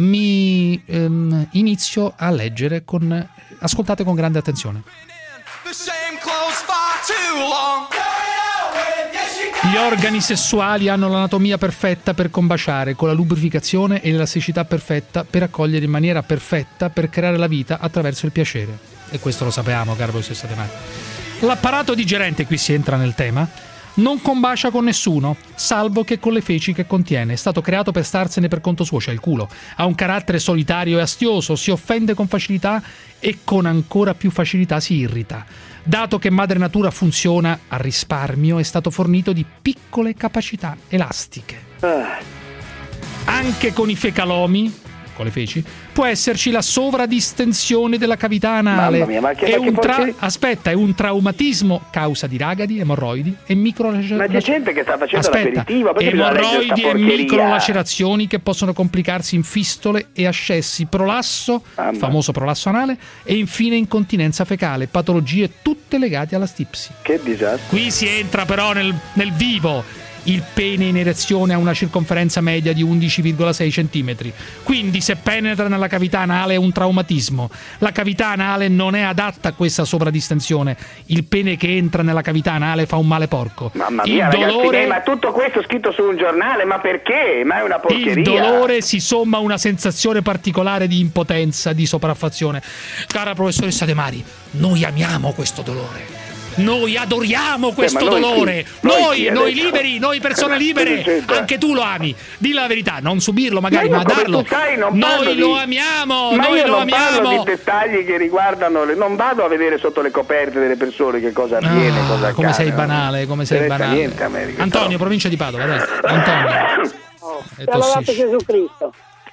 Mi inizio a leggere ascoltate con grande attenzione. Gli organi sessuali hanno l'anatomia perfetta per combaciare, con la lubrificazione e l'elasticità perfetta per accogliere in maniera perfetta, per creare la vita attraverso il piacere. E questo lo sappiamo, caro professoressa De Mari. L'apparato digerente, qui si entra nel tema, non combacia con nessuno, salvo che con le feci che contiene. È stato creato per starsene per conto suo, cioè il culo. Ha un carattere solitario e astioso, si offende con facilità e con ancora più facilità si irrita. Dato che madre natura funziona a risparmio, è stato fornito di piccole capacità elastiche. Anche con i fecalomi, con le feci, può esserci la sovradistensione della cavità anale. Mamma mia, ma è un traumatismo causa di ragadi, emorroidi e Ma c'è gente che sta facendo l'aperitivo, emorroidi e microlacerazioni che possono complicarsi in fistole e ascessi, prolasso, famoso prolasso anale, e infine incontinenza fecale, patologie tutte legate alla stipsi. Che disastro. Qui si entra però nel vivo. Il pene in erezione ha una circonferenza media di 11,6 cm. Quindi se penetra nella cavità anale è un traumatismo. La cavità anale non è adatta a questa sovradistensione. Il pene che entra nella cavità anale fa un male porco. Mamma mia, ragazzi, ma tutto questo scritto su un giornale, ma perché? Ma è una porcheria. Il dolore si somma a una sensazione particolare di impotenza, di sopraffazione. Cara professoressa De Mari, noi amiamo questo dolore. Noi adoriamo questo dolore. Noi liberi, noi persone libere. Anche tu lo ami. Dillo la verità, non subirlo magari, ma darlo. Noi lo amiamo. Ma noi io lo non parlo amiamo. di dettagli che riguardano non vado a vedere sotto le coperte delle persone che cosa avviene, cosa accade. Come sei banale, come sei banale. Niente, America, Antonio, provincia di Padova, dai. Antonio. Sia lodato Gesù Cristo.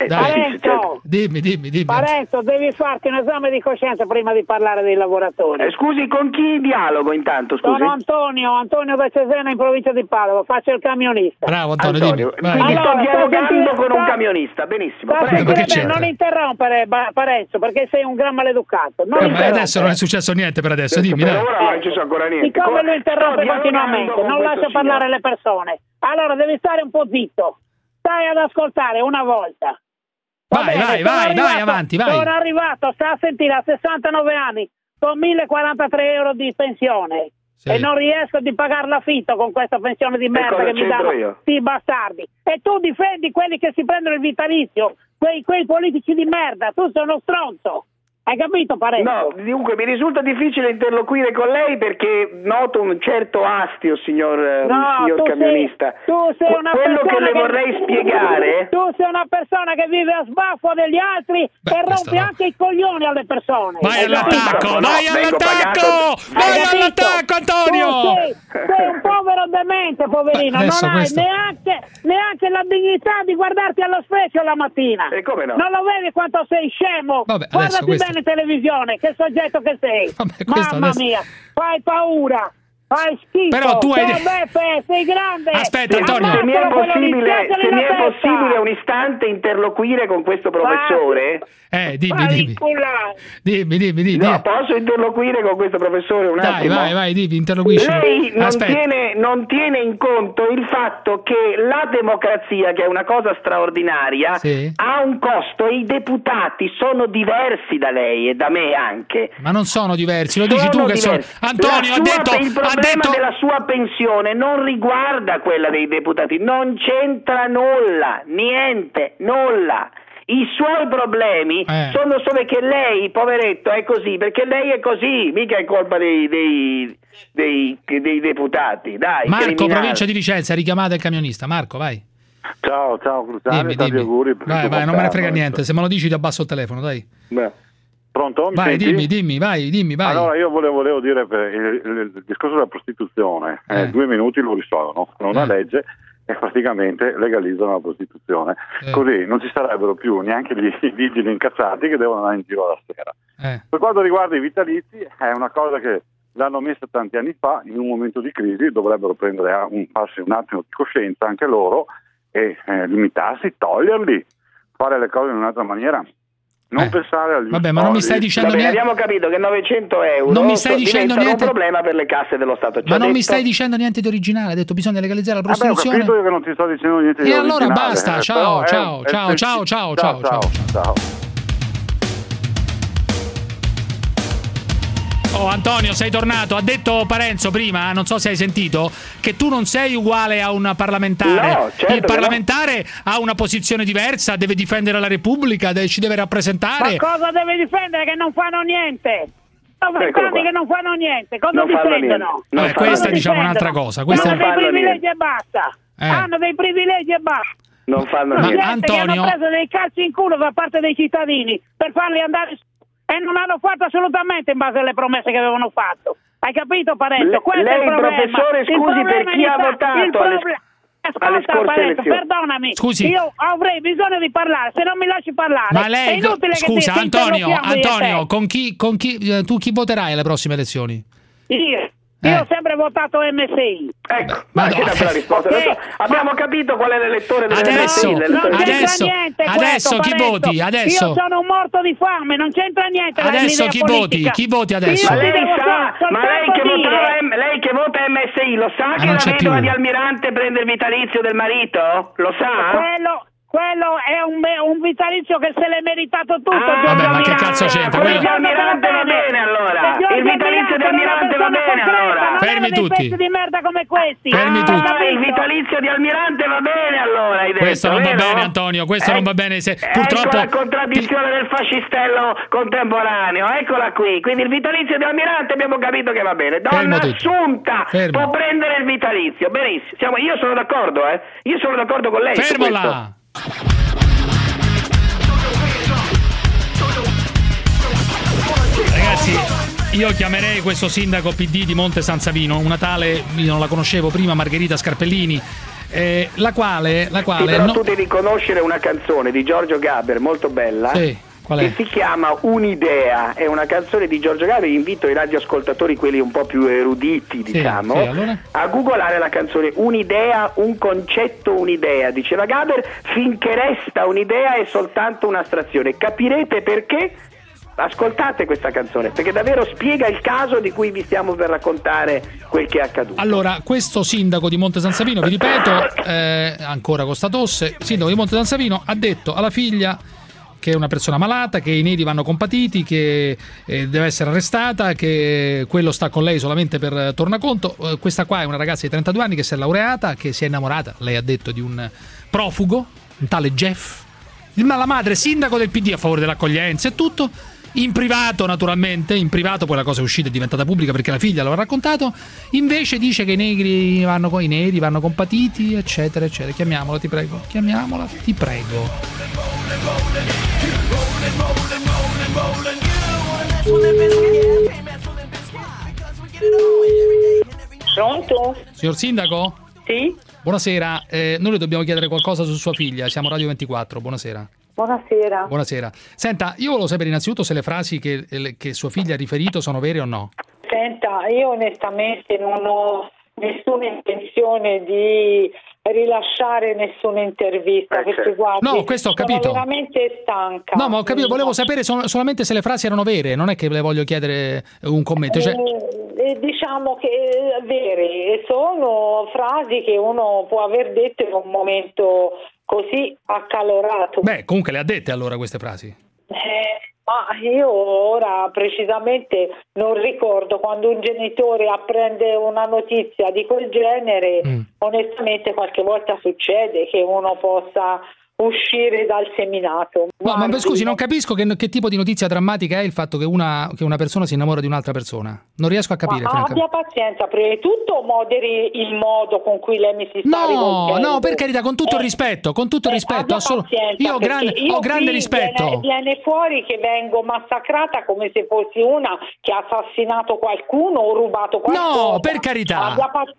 Parenzo, dimmi. Parenzo, devi farti un esame di coscienza prima di parlare dei lavoratori. Scusi, con chi dialogo intanto? Scusi. Sono Antonio da Cesena in provincia di Padova, faccio il camionista. Bravo Antonio. Quindi sto dialogando con un camionista, benissimo. Non interrompere Parenzo, perché sei un gran maleducato. Adesso non è successo niente per adesso, dimmi. Per ora non è successo ancora niente. Siccome lo interrompe continuamente, non lascia parlare le persone. Allora devi stare un po' zitto. Stai ad ascoltare una volta. Vai, avanti, vai. Sono arrivato, sta a sentire, a 69 anni, con 1.043 euro di pensione. Sì. E non riesco di pagare l'affitto con questa pensione di merda che mi danno sti bastardi. E tu difendi quelli che si prendono il vitalizio, quei politici di merda. Tu sei uno stronzo. Hai capito, Parenzo? No, dunque mi risulta difficile interloquire con lei perché noto un certo astio, signor camionista. Tu sei una quello persona che le vorrei spiegare. Tu sei una persona che vive a sbaffo degli altri e rompi anche i coglioni alle persone. Vai all'attacco, Antonio! Sei un povero demente, poverino. Non hai neanche la dignità di guardarti allo specchio la mattina. E come no? Non lo vedi quanto sei scemo? Guardati bene in televisione, che soggetto che sei. Mamma mia, fai paura. Fai schifo. Però tu hai Beppe, sei grande. Aspetta, Antonio. Se mi è possibile un istante interloquire con questo professore? Dimmi. No, posso interloquire con questo professore un attimo? Vai, interloquisci. Lei non tiene in conto il fatto che la democrazia, che è una cosa straordinaria, ha un costo e i deputati sono diversi da lei e da me anche. Ma non sono diversi, lo dici tu che sono. Antonio il problema della sua pensione non riguarda quella dei deputati, non c'entra nulla, niente, nulla. I suoi problemi sono solo che lei, poveretto, è così, perché lei è così, mica è colpa dei deputati. Dai, Marco, provincia di Vicenza, richiamata il camionista. Marco, vai. Ciao Cruciani, tanti auguri. Vai, non me ne frega niente, se me lo dici ti abbasso il telefono, dai. Pronto? Vai, dimmi, vai. Allora io volevo dire per il discorso della prostituzione, 2 minuti lo risolvono con una legge e praticamente legalizzano la prostituzione. Così non ci sarebbero più neanche gli vigili incazzati che devono andare in giro alla sera. Per quanto riguarda i vitalizi, è una cosa che l'hanno messa tanti anni fa, in un momento di crisi dovrebbero farsi un attimo di coscienza anche loro e limitarsi, toglierli, fare le cose in un'altra maniera. Non pensare agli ma non mi stai dicendo niente. Abbiamo capito che 900 euro non mi stai dicendo niente. Un problema per le casse dello Stato. Ma non mi stai dicendo niente di originale. Hai detto bisogna legalizzare la prostituzione. Ho capito io che non ti sto dicendo niente di originale. E allora basta. Ciao. Oh Antonio, sei tornato. Ha detto Parenzo prima, non so se hai sentito, che tu non sei uguale a un parlamentare. No, certo. Il parlamentare ha una posizione diversa, deve difendere la Repubblica, ci deve rappresentare. Ma cosa deve difendere che non fanno niente? Che non fanno niente, cosa difendono? Questa è un'altra cosa. Hanno dei privilegi e basta. Hanno dei privilegi e basta. Non fanno niente. Antonio, hanno preso dei calci in culo da parte dei cittadini per farli andare e non hanno fatto assolutamente in base alle promesse che avevano fatto. Hai capito, Parenzo? Lei, professore, scusi, per chi ha votato alle scorse elezioni. Perdonami, scusi. Io avrei bisogno di parlare, se non mi lasci parlare. Ma lei, è inutile scusa, che Antonio, con chi tu chi voterai alle prossime elezioni? Io ho sempre votato MSI. Ecco, ma che bella risposta. Abbiamo capito qual è l'elettore dell'MSI. Adesso chi voti? Adesso. Io sono un morto di fame, non c'entra niente. Adesso chi voti? Chi voti adesso? Ma lei che vota MSI lo sa che la vedova di Almirante prende il vitalizio del marito? Lo sa? Quello è un vitalizio che se l'è meritato tutto. Vabbè, ma che cazzo c'entra? Quello di Almirante va bene allora. Il vitalizio di Almirante va bene allora. Fermi tutti. Pezzi di merda come questi. Fermi tutti. Il vitalizio di Almirante va bene allora. Questo non va bene, Antonio. Questo non va bene. Purtroppo. Ecco la contraddizione del fascistello contemporaneo. Eccola qui. Quindi il vitalizio di Almirante abbiamo capito che va bene. Donna Assunta può prendere il vitalizio. Benissimo. Io sono d'accordo, Io sono d'accordo con lei. Fermola. Ragazzi, io chiamerei questo sindaco PD di Monte San Savino, una tale, io non la conoscevo prima, Margherita Scarpellini, la quale però tu devi conoscere una canzone di Giorgio Gaber molto bella. Sì. Che si chiama Un'idea, è una canzone di Giorgio Gaber. Invito i radioascoltatori, quelli un po' più eruditi, diciamo, allora? a googolare la canzone Un'idea, un concetto, un'idea. Diceva Gaber, finché resta un'idea è soltanto un'astrazione. Capirete perché? Ascoltate questa canzone, perché davvero spiega il caso di cui vi stiamo per raccontare quel che è accaduto. Allora, questo sindaco di Monte San Savino, vi ripeto, ancora con sta tosse, sindaco di Monte San Savino ha detto alla figlia che è una persona malata, che i neri vanno compatiti, che deve essere arrestata, che quello sta con lei solamente per tornaconto. Questa qua è una ragazza di 32 anni che si è laureata, che si è innamorata, lei ha detto, di un profugo, un tale Jeff. La madre, sindaco del PD, a favore dell'accoglienza e tutto, in privato naturalmente, in privato poi la cosa è uscita, è diventata pubblica perché la figlia lo ha raccontato, invece dice che i neri vanno compatiti, eccetera, eccetera. Chiamiamola, ti prego. Pronto? Signor sindaco? Sì? Buonasera, noi le dobbiamo chiedere qualcosa su sua figlia, siamo Radio 24, buonasera. Buonasera. Senta, io volevo sapere innanzitutto se le frasi che sua figlia ha riferito sono vere o no. Senta, io onestamente non ho nessuna intenzione di rilasciare nessuna intervista, perché guardi, no, questo ho capito. Sono veramente stanca. No, ma ho capito, volevo sapere solamente se le frasi erano vere, non è che le voglio chiedere un commento. Diciamo che vere, sono frasi che uno può aver detto in un momento così accalorato. Beh, comunque le ha dette allora queste frasi? Ma io ora precisamente non ricordo. Quando un genitore apprende una notizia di quel genere, onestamente qualche volta succede che uno possa uscire dal seminato. No, ma scusi, non capisco che tipo di notizia drammatica è il fatto che una persona si innamora di un'altra persona. Non riesco a capire. Abbia pazienza, prima di tutto moderi il modo con cui lei mi si sta rivolgendo. No, per carità, con tutto il rispetto, io ho grande rispetto. Viene fuori che vengo massacrata come se fossi una che ha assassinato qualcuno o rubato qualcosa. No, per carità.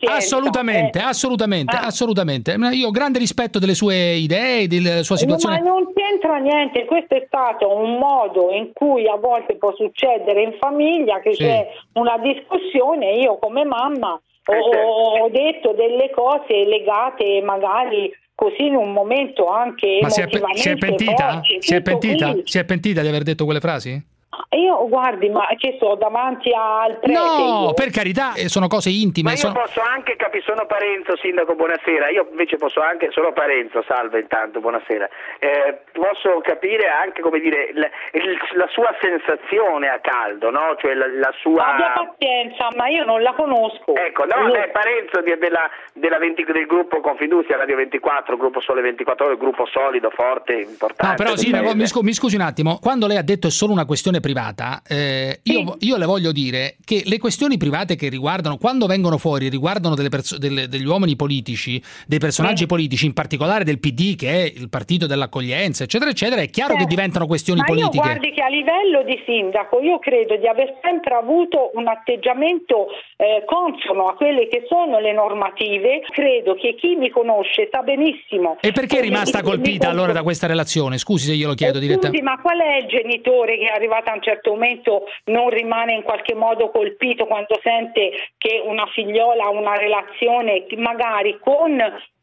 Assolutamente. Io ho grande rispetto delle sue idee, della sua situazione. Ma non c'entra niente, questo è stato un modo in cui a volte può succedere in famiglia che c'è una discussione. Io come mamma ho detto delle cose legate magari così in un momento anche emotivamente si è pentita di aver detto quelle frasi? Io guardi, ma che so, davanti al prete. No, per carità, sono cose intime. Ma io posso anche sono Parenzo, sindaco, buonasera. Io invece posso anche, sono Parenzo, salve intanto, buonasera. Posso capire anche, come dire, la sua sensazione a caldo, no? Cioè la sua. Abbia pazienza, ma io non la conosco. Ecco, no, Parenzo del gruppo Confindustria Radio 24, gruppo Sole 24 Ore, gruppo solido, forte, importante. No, però sindaco, mi scusi un attimo, quando lei ha detto è solo una questione privata, io le voglio dire che le questioni private che riguardano, quando vengono fuori, riguardano degli uomini politici, dei personaggi politici, in particolare del PD, che è il partito dell'accoglienza, eccetera, eccetera, è chiaro che diventano questioni politiche. Ma io guardi che a livello di sindaco io credo di aver sempre avuto un atteggiamento consono a quelle che sono le normative. Credo che chi mi conosce sa benissimo. E perché è rimasta colpita allora da questa relazione? Scusi se glielo chiedo direttamente. Scusi, ma qual è il genitore che è arrivato a un certo momento non rimane in qualche modo colpito quando sente che una figliola ha una relazione magari con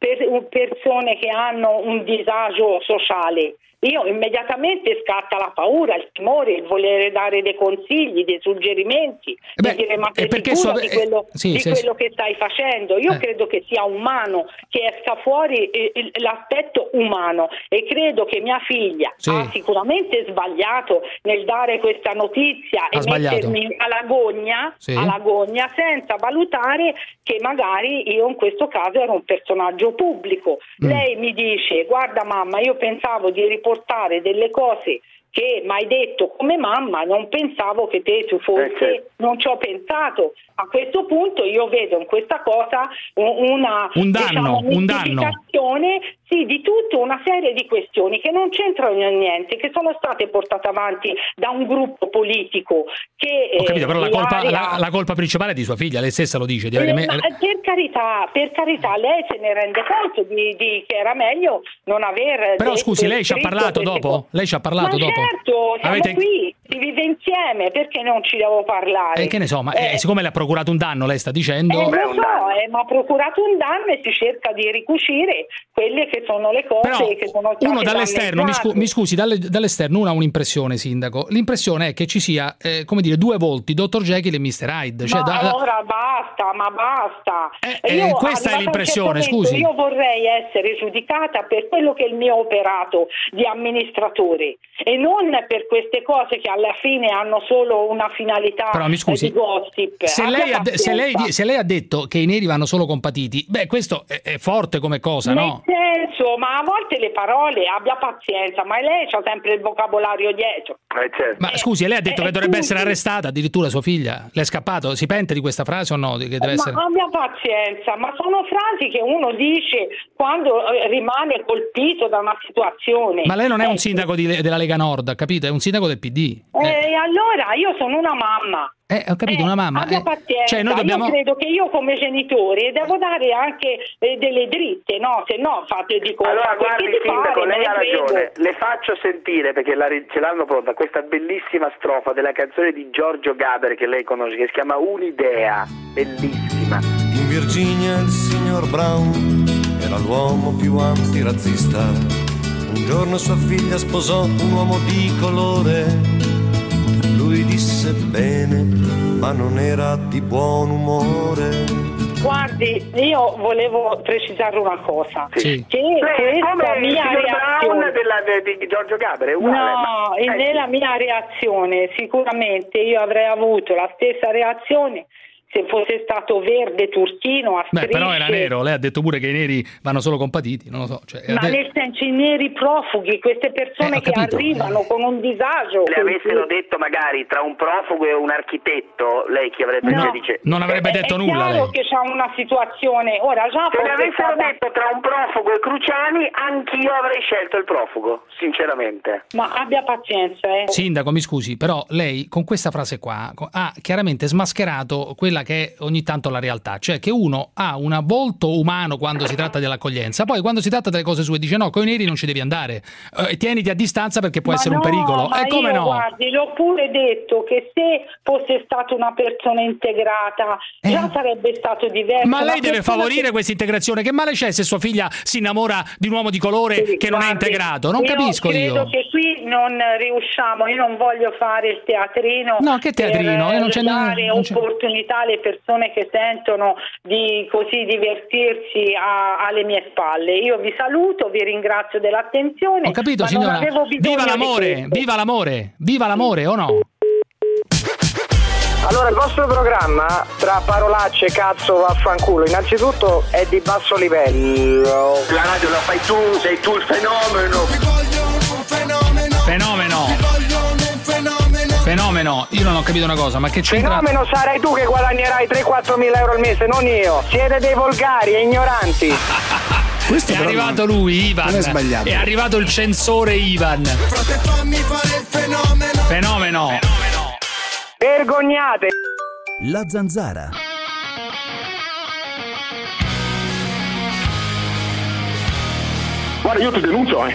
persone che hanno un disagio sociale? Io immediatamente scatta la paura, il timore, il volere dare dei consigli, dei suggerimenti, di dire ma sei sicuro di quello che stai facendo? Io credo che sia umano, che esca fuori l'aspetto umano, e credo che mia figlia ha sicuramente sbagliato nel dare questa notizia e mettermi all'agonia senza valutare che magari io in questo caso ero un personaggio pubblico. Lei mi dice: guarda mamma, io pensavo di riportare delle cose che mi hai detto come mamma, non pensavo che te tu fossi, non ci ho pensato. A questo punto io vedo in questa cosa una danno. Sì, di tutta una serie di questioni che non c'entrano niente, che sono state portate avanti da un gruppo politico che... Ho capito, però la colpa principale è di sua figlia, lei stessa lo dice. Di avere per carità, lei se ne rende conto di che era meglio non aver... Però scusi, lei ci ha parlato dopo? Lei ci ha parlato dopo? Certo, siamo qui, si vive insieme, perché non ci devo parlare? Che ne so, ma siccome le ha procurato un danno, lei sta dicendo... Lo so, ma ha procurato un danno e si cerca di ricucire quelle che sono le cose. Però che sono state uno dall'esterno, mi scusi, dall'esterno uno ha un'impressione, sindaco. L'impressione è che ci sia, come dire, due volti, Dr. Jekyll e Mr. Hyde. Cioè, ora basta. Questa è l'impressione, scusi. Io vorrei essere giudicata per quello che è il mio operato di amministratore e non per queste cose che alla fine hanno solo una finalità di gossip. Se lei ha detto che i neri vanno solo compatiti, questo è forte come cosa, no? Nel senso, ma a volte le parole, abbia pazienza, ma lei c'ha sempre il vocabolario dietro. Certo. Ma scusi, lei ha detto che dovrebbe essere arrestata, addirittura sua figlia. Le è scappato? Si pente di questa frase o no? Che deve essere... abbia pazienza, ma sono frasi che uno dice quando rimane colpito da una situazione. Ma lei non è un sindaco della Lega Nord, capito? È un sindaco del PD. E allora io sono una mamma. Ho capito, una mamma. Abbia pazienza. Cioè, noi dobbiamo... Io credo che io come genitore devo dare anche delle dritte, no? Se no fate di cosa. Allora guardi, sindaco, lei ha ragione. Le faccio sentire, perché ce l'hanno pronta, questa bellissima strofa della canzone di Giorgio Gaber che lei conosce, che si chiama Un'idea. Bellissima. In Virginia il signor Brown era l'uomo più antirazzista. Un giorno sua figlia sposò un uomo di colore. Lui disse bene, ma non era di buon umore. Guardi, io volevo precisare una cosa. Sì. Che come mia reazione di Giorgio Gaber è uguale. No, nella mia reazione sicuramente io avrei avuto la stessa reazione se fosse stato verde turchino a strisce. Però era nero, lei ha detto pure che i neri vanno solo compatiti, non lo so. Ma nel senso, i neri profughi, queste persone che arrivano con un disagio. Le avessero detto magari tra un profugo e un architetto, lei chi avrebbe dice? Non avrebbe detto nulla. È chiaro che c'è una situazione. Ora già se le avessero detto tra un profugo e Cruciani, anch'io avrei scelto il profugo, sinceramente. Ma abbia pazienza, Sindaco, mi scusi, però lei con questa frase qua ha chiaramente smascherato quella che è ogni tanto la realtà, cioè che uno ha un volto umano quando si tratta dell'accoglienza, poi quando si tratta delle cose sue dice no, con i neri non ci devi andare, tieniti a distanza perché può essere un pericolo. Ma come no? Guardi, l'ho pure detto che se fosse stata una persona integrata già sarebbe stato diverso. Ma lei deve favorire questa integrazione. Che male c'è se sua figlia si innamora di un uomo di colore che non è integrato? Non capisco io. Credo che qui non riusciamo, io non voglio fare il teatrino. No, che teatrino? Non c'è dare opportunità alle persone che sentono di così divertirsi alle mie spalle. Io vi saluto, vi ringrazio dell'attenzione. Ho capito, signora. Viva l'amore, viva l'amore, viva l'amore, o no? Allora, il vostro programma, tra parolacce, cazzo, vaffanculo, innanzitutto è di basso livello. La radio la fai tu, sei tu il fenomeno. Fenomeno, io non ho capito una cosa, ma che c'entra? Fenomeno sarai tu che guadagnerai 3-4 mila euro al mese, non io. Siete dei volgari e ignoranti. È arrivato lui, Ivan. Non è sbagliato. È arrivato il censore Ivan. Fenomeno. Vergognate. La Zanzara. Guarda, io ti denuncio,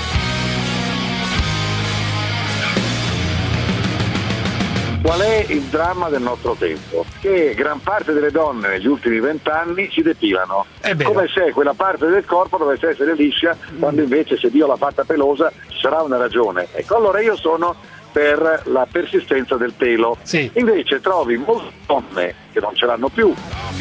Qual è il dramma del nostro tempo? Che gran parte delle donne negli ultimi 20 anni si depilano, come se quella parte del corpo dovesse essere liscia, quando invece se Dio l'ha fatta pelosa ci sarà una ragione. Ecco, allora io sono per la persistenza del pelo. Sì. Invece trovi molte donne che non ce l'hanno più.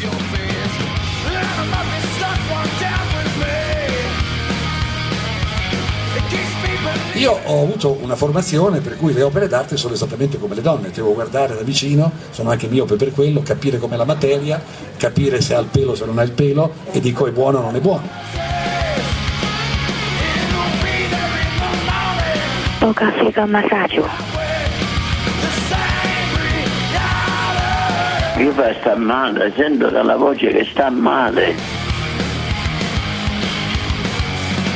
Io ho avuto una formazione per cui le opere d'arte sono esattamente come le donne, devo guardare da vicino, sono anche miope per quello, capire com'è la materia, capire se ha il pelo, se non ha il pelo, e dico è buono o non è buono. Poca figa massaggio. Io sta male, sento dalla voce che sta male.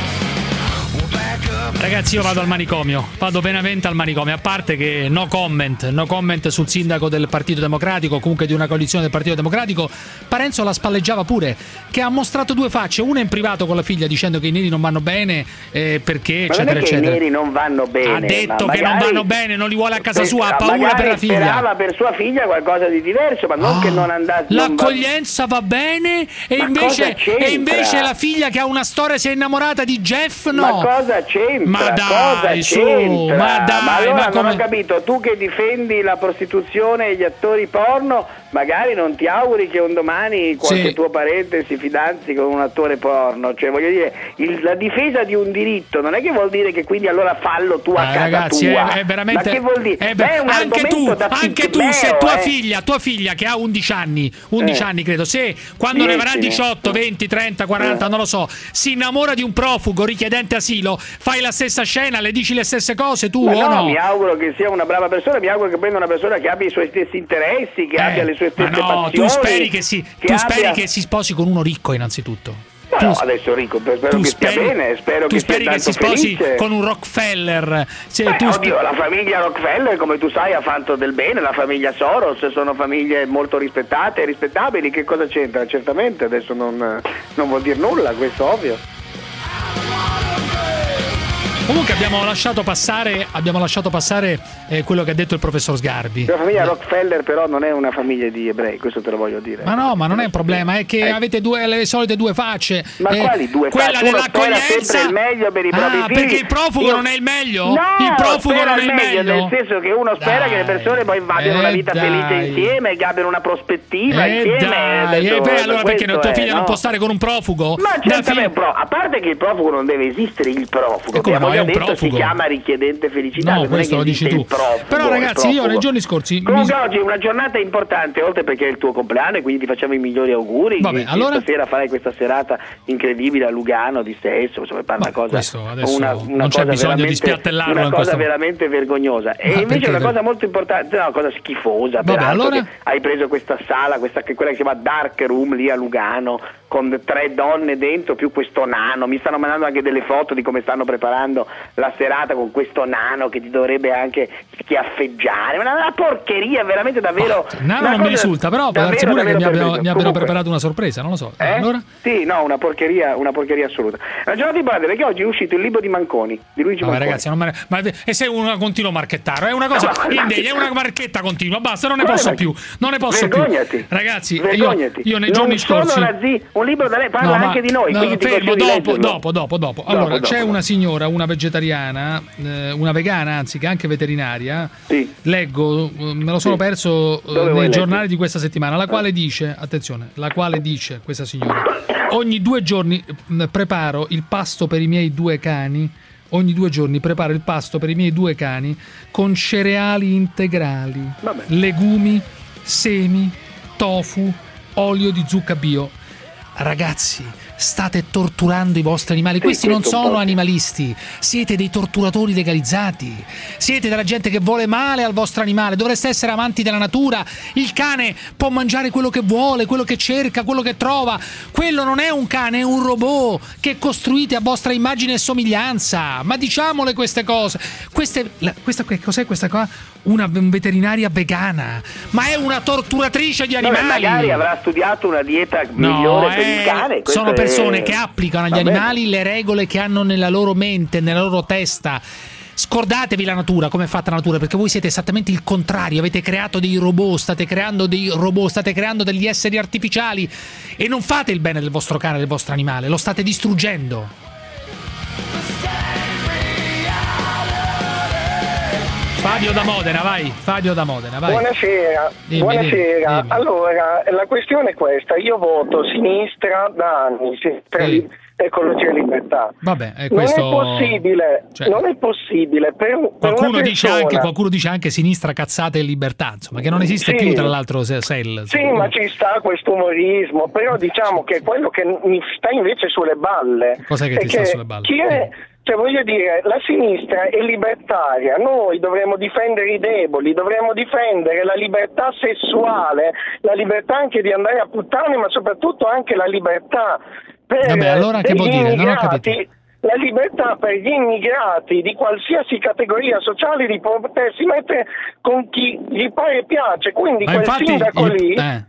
Ragazzi, io vado al manicomio, vado pienamente al manicomio, a parte che no comment sul sindaco del Partito Democratico, comunque di una coalizione del Partito Democratico. Parenzo la spalleggiava pure, che ha mostrato due facce, una in privato con la figlia dicendo che i neri non vanno bene perché ma eccetera non è che eccetera. I neri non vanno bene, ha detto che non vanno bene, non li vuole a casa sua, ha paura per la figlia. Sperava per sua figlia qualcosa di diverso, ma non che non andasse. L'accoglienza va bene e invece la figlia che ha una storia si è innamorata di Jeff, no. Ma cosa c'entra? Ma dai, ma allora non ho capito, tu che difendi la prostituzione e gli attori porno, magari non ti auguri che un domani qualche tuo parente si fidanzi con un attore porno? Cioè, voglio dire, la difesa di un diritto non è che vuol dire che quindi allora fallo tu a casa ragazzi, tua. È veramente, ma che vuol dire? È un anche tu se tua figlia che ha 11 anni credo, se quando ne avrà 18, 20, 30, 40, non lo so, si innamora di un profugo richiedente asilo, fai la stessa scena, le dici le stesse cose tu o no? Mi auguro che sia una brava persona, mi auguro che prenda una persona che abbia i suoi stessi interessi, che abbia le sue stesse passioni. Tu speri che si sposi con uno ricco innanzitutto. Adesso ricco, spero che stia bene, spero che sia tanto si sposi felice. con un Rockefeller. Oddio, la famiglia Rockefeller, come tu sai, ha fatto del bene, la famiglia Soros sono famiglie molto rispettate e rispettabili, che cosa c'entra? Certamente adesso non vuol dire nulla, questo ovvio. Comunque abbiamo lasciato passare quello che ha detto il professor Sgarbi. La famiglia Rockefeller però non è una famiglia di ebrei, questo te lo voglio dire. Ma no, ma non è un problema, è che avete le solite due facce. Ma quali due facce? Quella dell'accoglienza, il meglio per i propri figli. Perché il profugo non è il meglio? No, il profugo non è il meglio, nel senso che uno spera che le persone poi abbiano una vita felice insieme, che abbiano una prospettiva insieme. Allora perché tua figlia non può stare con un profugo? Ma certamente, a parte che il profugo non deve esistere, il profugo. È un detto, profugo. Si chiama richiedente felicità. No, questo lo dici tu. Però ragazzi, io nei giorni scorsi comunque oggi è una giornata importante, oltre perché è il tuo compleanno e quindi ti facciamo i migliori auguri. Vabbè, allora stasera farai questa serata incredibile a Lugano di sesso, insomma, una cosa non c'è bisogno di spiattellarlo, una cosa veramente vergognosa. E invece una cosa molto importante, una cosa schifosa, allora hai preso questa sala, quella che si chiama Dark Room lì a Lugano, con 3 donne dentro più questo nano. Mi stanno mandando anche delle foto di come stanno preparando la serata con questo nano che ti dovrebbe anche schiaffeggiare. Una porcheria, veramente davvero. Nano non mi risulta, però può darsi pure che mi abbiano preparato una sorpresa, non lo so. Allora? Sì, no, una porcheria assoluta. La giornata importante perché oggi è uscito il libro di Manconi, di Luigi Manconi. Ragazzi, e sei una continua marchettaro, è una cosa indegna, è una marchetta continua, basta, non ne posso più. Vergognati. Ragazzi, vergognati. Io nei giorni scorsi un libro da lei parla anche di noi, quindi fermo, dopo. Allora, c'è una signora, una vegetariana, una vegana, anzi, che è anche veterinaria. Sì. Leggo, me lo sono perso nei giornali di questa settimana, la quale dice questa signora: ogni 2 giorni preparo il pasto per i miei 2 cani. Ogni 2 giorni preparo il pasto per i miei 2 cani con cereali integrali, legumi, semi, tofu, olio di zucca bio. Ragazzi, state torturando i vostri animali. Questi non sono animalisti, siete dei torturatori legalizzati, siete della gente che vuole male al vostro animale. Dovreste essere amanti della natura. Il cane può mangiare quello che vuole, quello che cerca, quello che trova. Quello non è un cane, è un robot che costruite a vostra immagine e somiglianza. Ma diciamole queste cose. Questa cos'è questa qua? Una veterinaria vegana, ma è una torturatrice di animali. Magari avrà studiato una dieta migliore per il cane. Sono persone che applicano agli animali le regole che hanno nella loro mente, nella loro testa. Scordatevi la natura, come è fatta la natura, perché voi siete esattamente il contrario. Avete creato dei robot, state creando degli esseri artificiali e non fate il bene del vostro cane, del vostro animale, lo state distruggendo. Fabio da Modena, vai. Buonasera. Dimmi. Allora, la questione è questa: io voto sinistra da anni, Ecologia e Libertà. Vabbè, questo non è possibile per qualcuno dice anche sinistra, cazzate e libertà, insomma, che non esiste più, tra l'altro, ma ci sta questo umorismo, però diciamo che quello che mi sta invece sulle balle. Cos'è che ti sta sulle balle? Cioè, voglio dire, la sinistra è libertaria, noi dovremmo difendere i deboli, dovremmo difendere la libertà sessuale, la libertà anche di andare a puttane, ma soprattutto anche la libertà per allora che vuol dire? Non ho capito. la libertà per gli immigrati di qualsiasi categoria sociale di potersi mettere con chi gli pare e piace. Quindi quel sindaco lì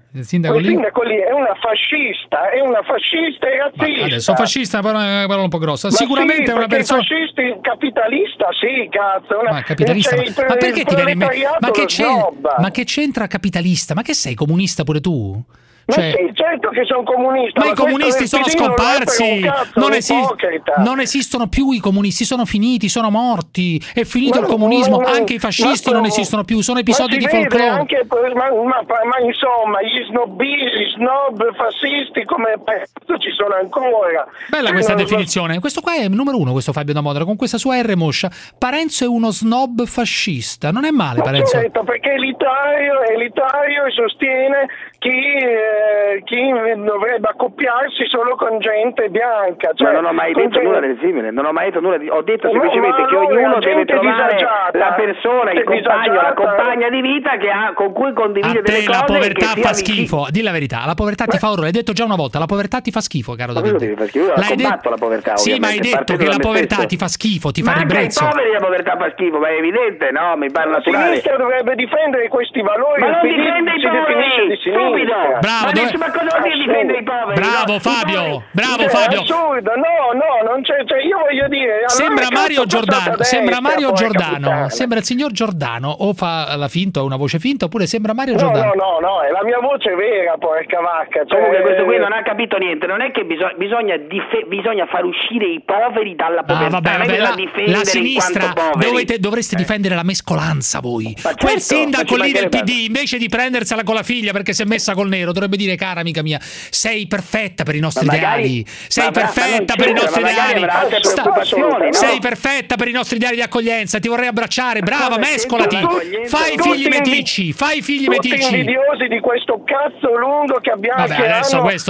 è una fascista e razzista. Adesso fascista però è una parola un po' grossa. Sicuramente è una persona fascista, capitalista, sì, cazzo. Ma capitalista? Ma perché ti viene in mente? Ma che c'entra capitalista? Ma che sei comunista pure tu? Certo che sono comunista. Ma i comunisti sono scomparsi, non esistono più i comunisti, sono finiti, sono morti, è finito il comunismo, anche i fascisti non esistono più, sono episodi di folklore. Ma insomma, gli snob fascisti come ci sono ancora. Bella questa definizione, questo qua è il numero 1, questo Fabio da Modena, con questa sua R moscia. Parenzo è uno snob fascista, non è male Parenzo. Certo, perché è elitario e sostiene chi dovrebbe accoppiarsi solo con gente bianca. Ma non ho mai detto nulla del simile, ho detto semplicemente che ognuno deve trovare la persona, il compagno, la compagna di vita con cui condivide delle cose. La povertà fa schifo, di la verità, la povertà ti fa orrore, l'hai detto già una volta, la povertà ti fa schifo, caro Davide. L'hai detto la povertà, sì, ma hai detto che la povertà ti fa schifo, ti fa ribrezzo. Ma anche ai poveri la povertà fa schifo, ma è evidente, no? Mi pare naturale. La sinistra dovrebbe difendere questi valori. Ma non difende i poveri, stupido! Bravo, ma cosa vuol dire difendere i poveri? Bravo Fabio, bravo Fabio. Assurdo, no, non c'è, io voglio dire. Sembra Mario Giordano, sembra il signor Giordano, o fa la finta, o una voce finta, oppure sembra Mario Giordano. No, è la mia voce vera, porca vacca. Comunque questo qui non ha capito niente, non è che bisogna far uscire i poveri dalla povertà. Vabbè, la sinistra dovreste difendere la mescolanza voi. Quel sindaco lì del PD, invece di prendersela con la figlia perché si è messa col nero, dovrebbe dire: cara amica mia, sei perfetta per i nostri ideali, sei perfetta per i nostri ideali, sei perfetta per i nostri ideali di accoglienza, ti vorrei abbracciare, brava, mescolati, fai figli meticci, tutti invidiosi di questo cazzo lungo che abbiamo. Vabbè, adesso questo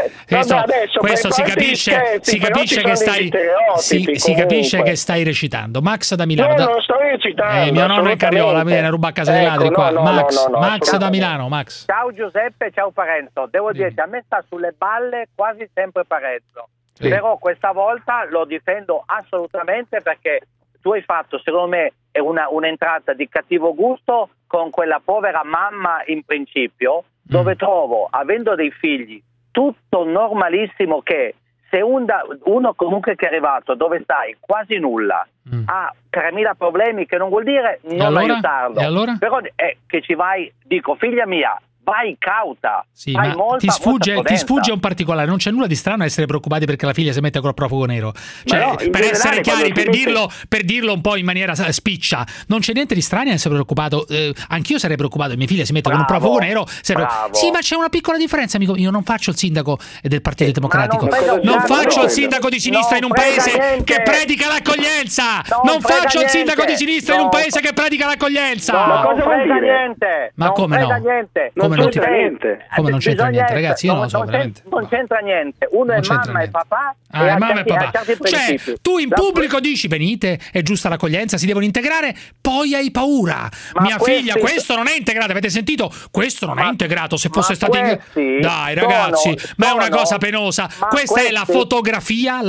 si capisce che stai, si capisce che stai recitando. Max da Milano. No, non sto recitando. Mio nonno è Cariola, mi viene a ruba a casa dei ladri qua. Max da Milano, Max. Ciao Giuseppe, ciao Parenzo. Devo dirti, a me sta sulle balle quasi sempre Parenzo. Sì. Però questa volta lo difendo assolutamente, perché tu hai fatto, secondo me, un'entrata di cattivo gusto con quella povera mamma in principio, dove trovo, avendo dei figli, tutto normalissimo che se uno comunque che è arrivato dove stai quasi nulla ha 3.000 problemi, che non vuol dire non aiutarlo, però che ci vai, dico, figlia mia, vai cauta, sì, ma ti sfugge un particolare. Non c'è nulla di strano a essere preoccupati perché la figlia si mette col profugo nero, cioè, no, per essere chiari, per dirlo un po' in maniera spiccia, non c'è niente di strano a essere preoccupato. Anch'io sarei preoccupato che mia figlia si mette con un profugo nero. Sì, ma c'è una piccola differenza, amico. Io non faccio il sindaco del Partito Democratico, non faccio il sindaco di sinistra in un paese che predica l'accoglienza, non faccio il sindaco di sinistra in un paese che predica l'accoglienza. Ma cosa vuol dire? Niente. Ma come no? Non c'entra niente. Come non c'entra niente, ragazzi? Io non lo so, veramente. Non c'entra niente. Uno è mamma e papà. Mamma e papà. Cioè, tu in pubblico dici: venite, è giusta l'accoglienza, si devono integrare, poi hai paura. Mia figlia, questo non è integrato. Avete sentito? Questo non è integrato. Se fosse stato dai, ragazzi, ma è una cosa penosa. Questa è la fotografia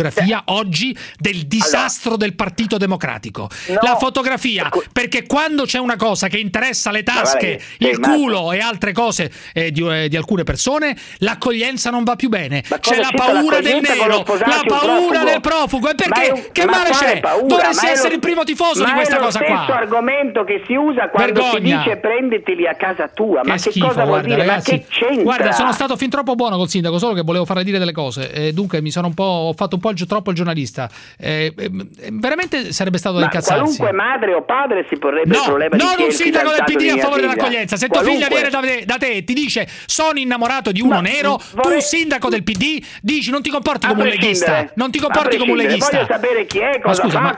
oggi del disastro del Partito Democratico. La fotografia, perché quando c'è una cosa che interessa le tasche, il culo e altre cose di alcune persone, l'accoglienza non va più bene. C'è la paura del nero, la paura del profugo. E perché? Che male c'è? Dovresti essere il primo tifoso di questa cosa qua. È lo stesso argomento che si usa quando si dice prendeteli a casa tua. Ma che cosa vuol dire? Ragazzi, ma che c'entra? Guarda, sono stato fin troppo buono col sindaco, solo che volevo farle dire delle cose. Dunque ho fatto un po' troppo il giornalista. Veramente sarebbe stato da incazzarsi. Qualunque madre o padre si porrebbe il problema di non un sindaco del PD a favore dell'accoglienza. Se tua figlia viene da te e ti dice: sono innamorato di uno nero, tu sindaco del PD dici: non ti comporti come un leghista, non ti comporti come un leghista. Voglio sapere chi è, cosa fa,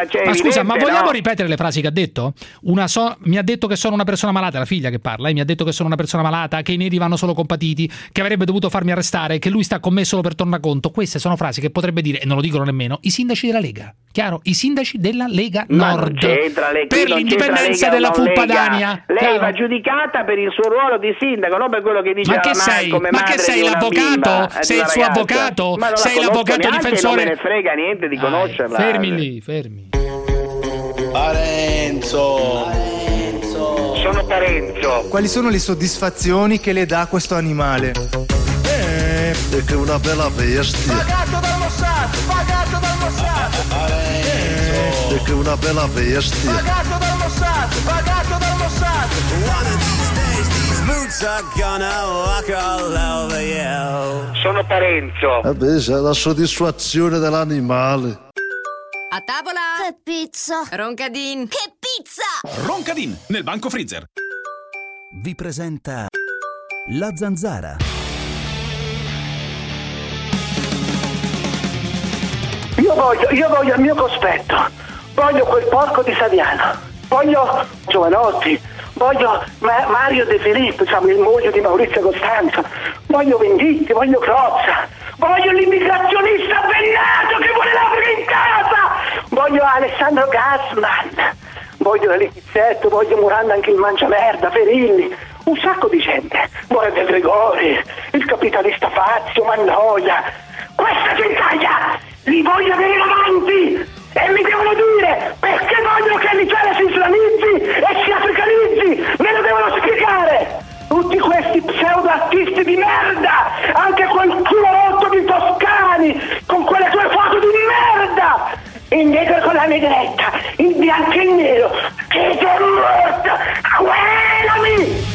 ma vogliamo ripetere le frasi che ha detto? Mi ha detto che sono una persona malata, la figlia che parla, mi ha detto che sono una persona malata, che i neri vanno solo compatiti, che avrebbe dovuto farmi arrestare, che lui sta con me solo per tornaconto. Queste sono frasi che potrebbe dire, e non lo dicono nemmeno, i sindaci della Lega. Chiaro? I sindaci della Lega Nord, per l'indipendenza della Fu Padania. Lei va giudicata per il suo ruolo di sindaco, non per quello che dice ma che sei? Ma che sei l'avvocato? Sei il suo avvocato? Sei l'avvocato difensore? Non me ne frega niente di conoscerla. Fermi lì, fermi. Parenzo. Sono Parenzo. Quali sono le soddisfazioni che le dà questo animale? Perché è una bella bestia. Pagato dal Mossad, pagato dal Mossad. Perché è una bella bestia. Pagato dal Mossad, pagato dal Mossad. One of these days these boots are gonna walk all over you. Sono Parenzo. Vabbè, c'è la soddisfazione dell'animale. A tavola! Che pizza! Roncadin! Che pizza! Roncadin, nel banco freezer. Vi presenta La Zanzara. Io voglio il mio cospetto, voglio quel porco di Saviano, voglio Giovanotti, voglio Mario De Filippo, il moglie di Maurizio Costanzo, voglio Venditti, voglio Crozza, voglio l'immigrazionista bennato che vuole l'Africa in casa, voglio Alessandro Gassman, voglio Letizzetto, voglio Muranda anche il Mangiamerda, Ferilli, un sacco di gente, More De Gregori, il capitalista Fazio, Mannoia, questa gentaglia li voglio avere davanti e mi devono dire perché vogliono che l'Italia si islamizzi e si africanizzi, me lo devono spiegare. Tutti questi pseudo artisti di merda, anche quel culo rotto di Toscani con quelle tue foto di merda, il negro con la negretta, il bianco e il nero, che sei morto, quellami.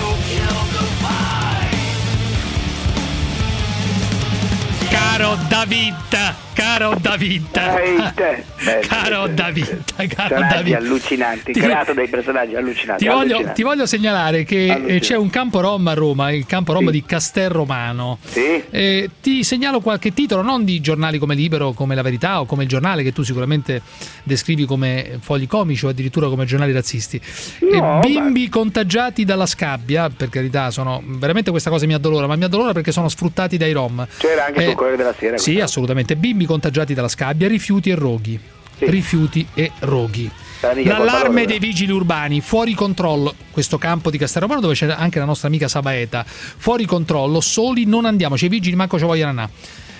Caro David, caro David, caro David, allucinanti, creato dei personaggi allucinanti. Ti voglio segnalare che c'è un campo rom a Roma, il campo rom di Castelromano. Sì. Ti segnalo qualche titolo, non di giornali come Libero, come La Verità o come Il Giornale, che tu sicuramente descrivi come fogli comici o addirittura come giornali razzisti. Bimbi contagiati dalla scabbia, per carità, sono veramente, questa cosa mi addolora, ma mi addolora perché sono sfruttati dai rom. C'era anche sul Corriere della Sera. Sì, assolutamente. Bimbi contagiati dalla scabbia, rifiuti e roghi. Sì. Rifiuti e roghi. L'allarme dei vigili urbani, fuori controllo. Questo campo di Castelromano dove c'è anche la nostra amica Sabaeta. Fuori controllo, soli non andiamo. I vigili manco ci vogliono andare.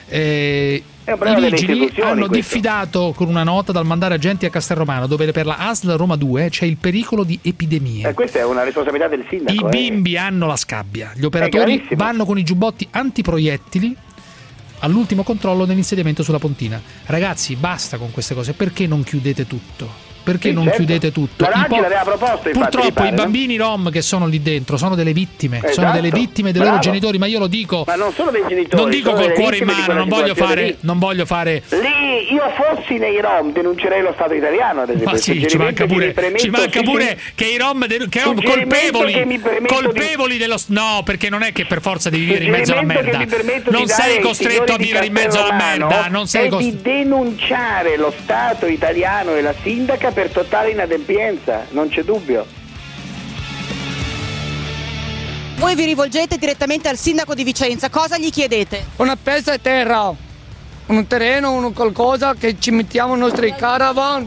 I vigili hanno diffidato con una nota dal mandare agenti a Castelromano, dove per la ASL Roma 2 c'è il pericolo di epidemie. Questa è una responsabilità del sindaco. I bimbi hanno la scabbia. Gli operatori vanno con i giubbotti antiproiettili all'ultimo controllo dell'insediamento sulla Pontina. Ragazzi, basta con queste cose. Perché non chiudete tutto? Perché non chiudete tutto? L'aveva proposto, infatti, purtroppo i bambini rom che sono lì dentro sono delle vittime, sono delle vittime dei loro genitori, ma io lo dico. Ma non solo dei genitori. Non dico col cuore in mano, non voglio fare. Lì io fossi nei rom denuncerei lo Stato italiano, ad esempio. Ma sì, ci manca pure che i rom colpevoli dello. No, perché non è che per forza devi vivere in mezzo alla merda. Non sei costretto a vivere in mezzo alla merda, non sei di denunciare lo Stato italiano e la sindaca per totale inadempienza, non c'è dubbio. Voi vi rivolgete direttamente al sindaco di Vicenza, cosa gli chiedete? Una pezza di terra, un terreno, qualcosa che ci mettiamo i nostri caravan.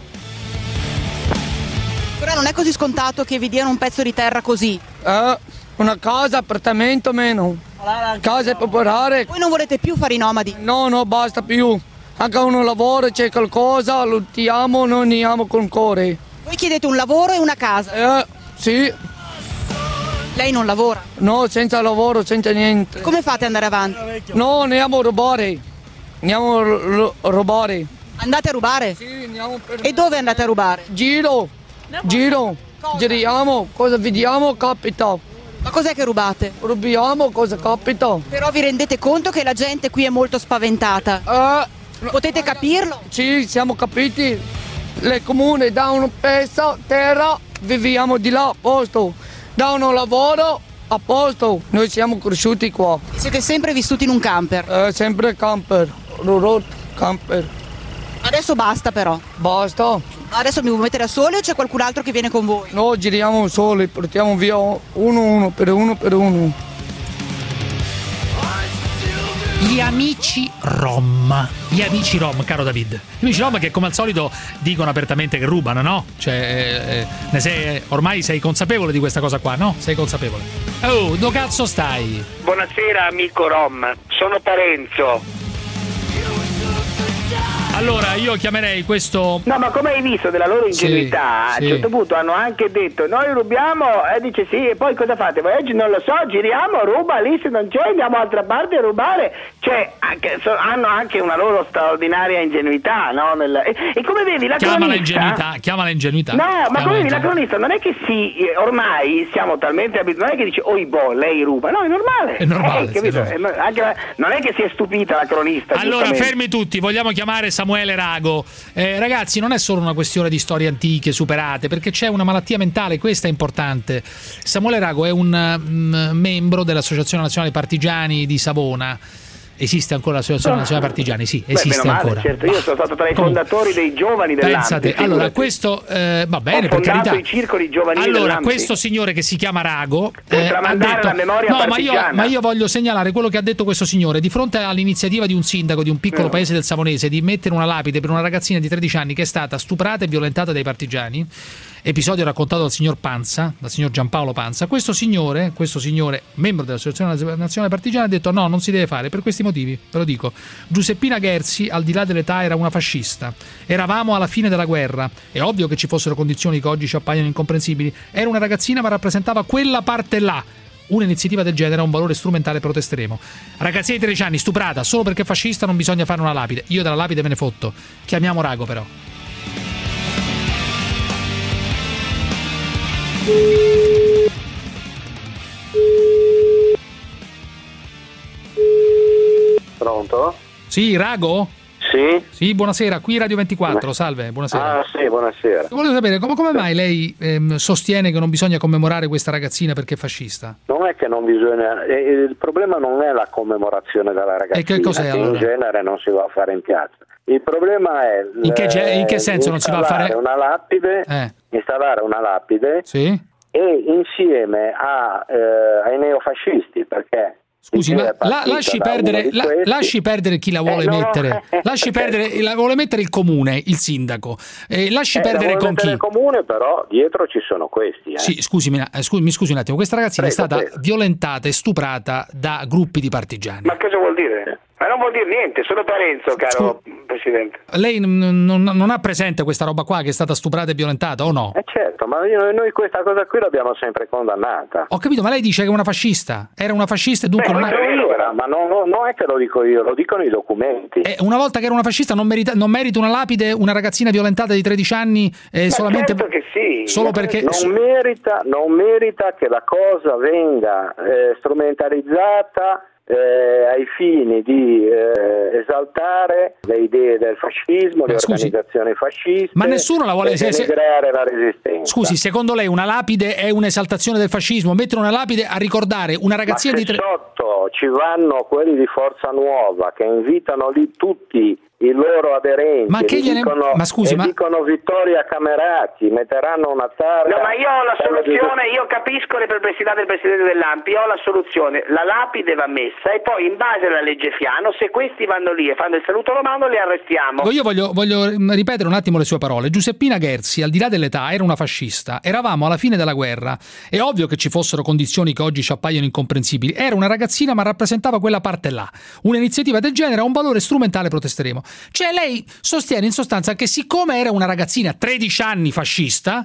Però non è così scontato che vi diano un pezzo di terra così. Una casa, appartamento meno, case popolari. Voi non volete più fare i nomadi? No, basta più. Anche uno lavoro, c'è qualcosa, lottiamo, non andiamo con cuore. Voi chiedete un lavoro e una casa? Sì. Lei non lavora? No, senza lavoro, senza niente. Come fate ad andare avanti? No, andiamo a rubare. Andiamo a rubare. Andate a rubare? Sì, andiamo per... E dove andate a rubare? Giro. Giriamo, cosa vediamo, capita. Ma cos'è che rubate? Rubiamo, cosa capita. Però vi rendete conto che la gente qui è molto spaventata? Potete capirlo? Sì, siamo capiti. Le comune danno un pezzo terra, viviamo di là a posto. Danno lavoro a posto. Noi siamo cresciuti qua. Siete sempre vissuti in un camper? Sempre camper, camper. Adesso basta però. Basta. Adesso mi muovete da soli o c'è qualcun altro che viene con voi? No, giriamo soli, portiamo via uno per uno. Gli amici Rom. Gli amici Rom, caro David. Gli amici Rom che come al solito dicono apertamente che rubano, no? Cioè, ormai sei consapevole di questa cosa qua, no? Sei consapevole. Oh, dove cazzo stai? Buonasera amico Rom, sono Parenzo. Allora, io chiamerei questo... No, ma come hai visto della loro ingenuità, a un certo punto hanno anche detto noi rubiamo, e dice sì, e poi cosa fate? Voi oggi non lo so, giriamo, ruba, lì se non c'è andiamo altra parte a rubare, cioè hanno anche una loro straordinaria ingenuità, no? E come vedi la cronista... Chiamala ingenuità. No, ma come vedi la cronista non è che ormai siamo talmente abituati, non è che dice oibò, lei ruba, no, è normale. È normale, capito? Non è che si è stupita la cronista. Allora, fermi tutti, vogliamo chiamare Samuele Rago. Ragazzi, non è solo una questione di storie antiche superate, perché c'è una malattia mentale, questa è importante. Samuele Rago è un membro dell'Associazione Nazionale Partigiani di Savona. Esiste ancora l'Associazione Nazionale Partigiani? Sì, esiste ancora. Certo, io sono stato tra i fondatori dei giovani dell'ANPI. Allora, questo va bene, per carità. I circoli giovanili allora, questo signore che si chiama Rago ha detto, la memoria ma io voglio segnalare quello che ha detto questo signore di fronte all'iniziativa di un sindaco di un piccolo paese del Savonese di mettere una lapide per una ragazzina di 13 anni che è stata stuprata e violentata dai partigiani. Episodio raccontato dal signor Panza, dal signor Giampaolo Panza. Questo signore, membro dell'Associazione Nazionale Partigiana, ha detto no, non si deve fare per questi motivi, ve lo dico. Giuseppina Gherzi, al di là dell'età, era una fascista. Eravamo alla fine della guerra. È ovvio che ci fossero condizioni che oggi ci appaiono incomprensibili. Era una ragazzina ma rappresentava quella parte là. Un'iniziativa del genere ha un valore strumentale, protesteremo. Ragazzina di 13 anni stuprata solo perché è fascista, non bisogna fare una lapide. Io della lapide me ne fotto. Chiamiamo Rago però. Pronto? Sì, Rago? Sì? Sì, buonasera, qui Radio 24, salve, buonasera. Ah sì, buonasera. Volevo sapere come mai lei sostiene che non bisogna commemorare questa ragazzina perché è fascista? Non è che non bisogna, il problema non è la commemorazione della ragazzina, e che cos'è, allora? In genere non si va a fare in piazza. Il problema è in che senso non si va a fare? Installare una lapide sì? E insieme ai neofascisti, perché scusi, ma lasci perdere chi la vuole mettere. Lasci perdere, la vuole mettere il comune, il sindaco. Lasci perdere con chi? Il comune, però dietro ci sono questi. Sì, mi scusi un attimo. Questa ragazzina è stata violentata e stuprata da gruppi di partigiani. Ma cosa vuol dire? Ma non vuol dire niente, solo Parenzo, caro Presidente. Lei non ha presente questa roba qua che è stata stuprata e violentata o no? Certo, ma noi questa cosa qui l'abbiamo sempre condannata. Ho capito, ma lei dice che è una fascista. Era una fascista e dunque non è che lo dico io, lo dicono i documenti. Una volta che era una fascista non merita una lapide una ragazzina violentata di 13 anni solamente certo che sì. Solo perché non merita che la cosa venga strumentalizzata ai fini di esaltare le idee del fascismo, le organizzazioni fasciste, ma nessuno la vuole creare la resistenza. Scusi, secondo lei una lapide è un'esaltazione del fascismo? Mettere una lapide a ricordare una ragazzina di sotto ci vanno quelli di Forza Nuova che invitano lì tutti i loro aderenti, dicono Vittoria Camerati, metteranno una targa. No, ma io ho la soluzione, io capisco le perplessità del Presidente dell'ANPI, ho la soluzione, la lapide va messa e poi in base alla legge Fiano, se questi vanno lì e fanno il saluto romano, li arrestiamo. Io voglio ripetere un attimo le sue parole. Giuseppina Gherzi, al di là dell'età, era una fascista. Eravamo alla fine della guerra. È ovvio che ci fossero condizioni che oggi ci appaiono incomprensibili. Era una ragazzina ma rappresentava quella parte là. Un'iniziativa del genere ha un valore strumentale, protesteremo. Cioè lei sostiene in sostanza che siccome era una ragazzina 13 anni fascista,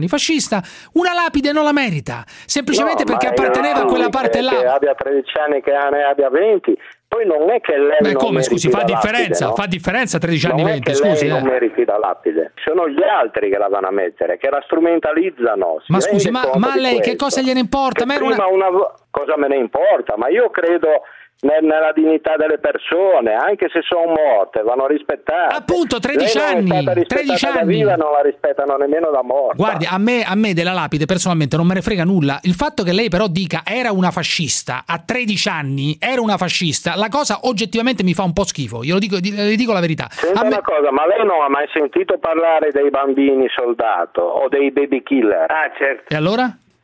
una lapide non la merita, semplicemente perché apparteneva a quella parte là. Che abbia 13 anni, che ne abbia 20, poi non è che lei fa differenza, lapide, no? Fa differenza 13 anni, non 20, è che scusi. Lei non meriti la lapide, sono gli altri che la vanno a mettere, che la strumentalizzano. Ma scusi, ma a lei che cosa gliene importa? Cosa me ne importa? Ma io credo nella dignità delle persone, anche se sono morte, vanno rispettate. Appunto, 13 anni. 13 anni. Da viva non la rispettano nemmeno da morta. Guardi, a me della lapide personalmente non me ne frega nulla. Il fatto che lei però dica era una fascista a 13 anni, era una fascista, la cosa oggettivamente mi fa un po' schifo. Io le dico la verità. Senta una cosa, ma lei non ha mai sentito parlare dei bambini soldato o dei baby killer? Ah, certo. E allora?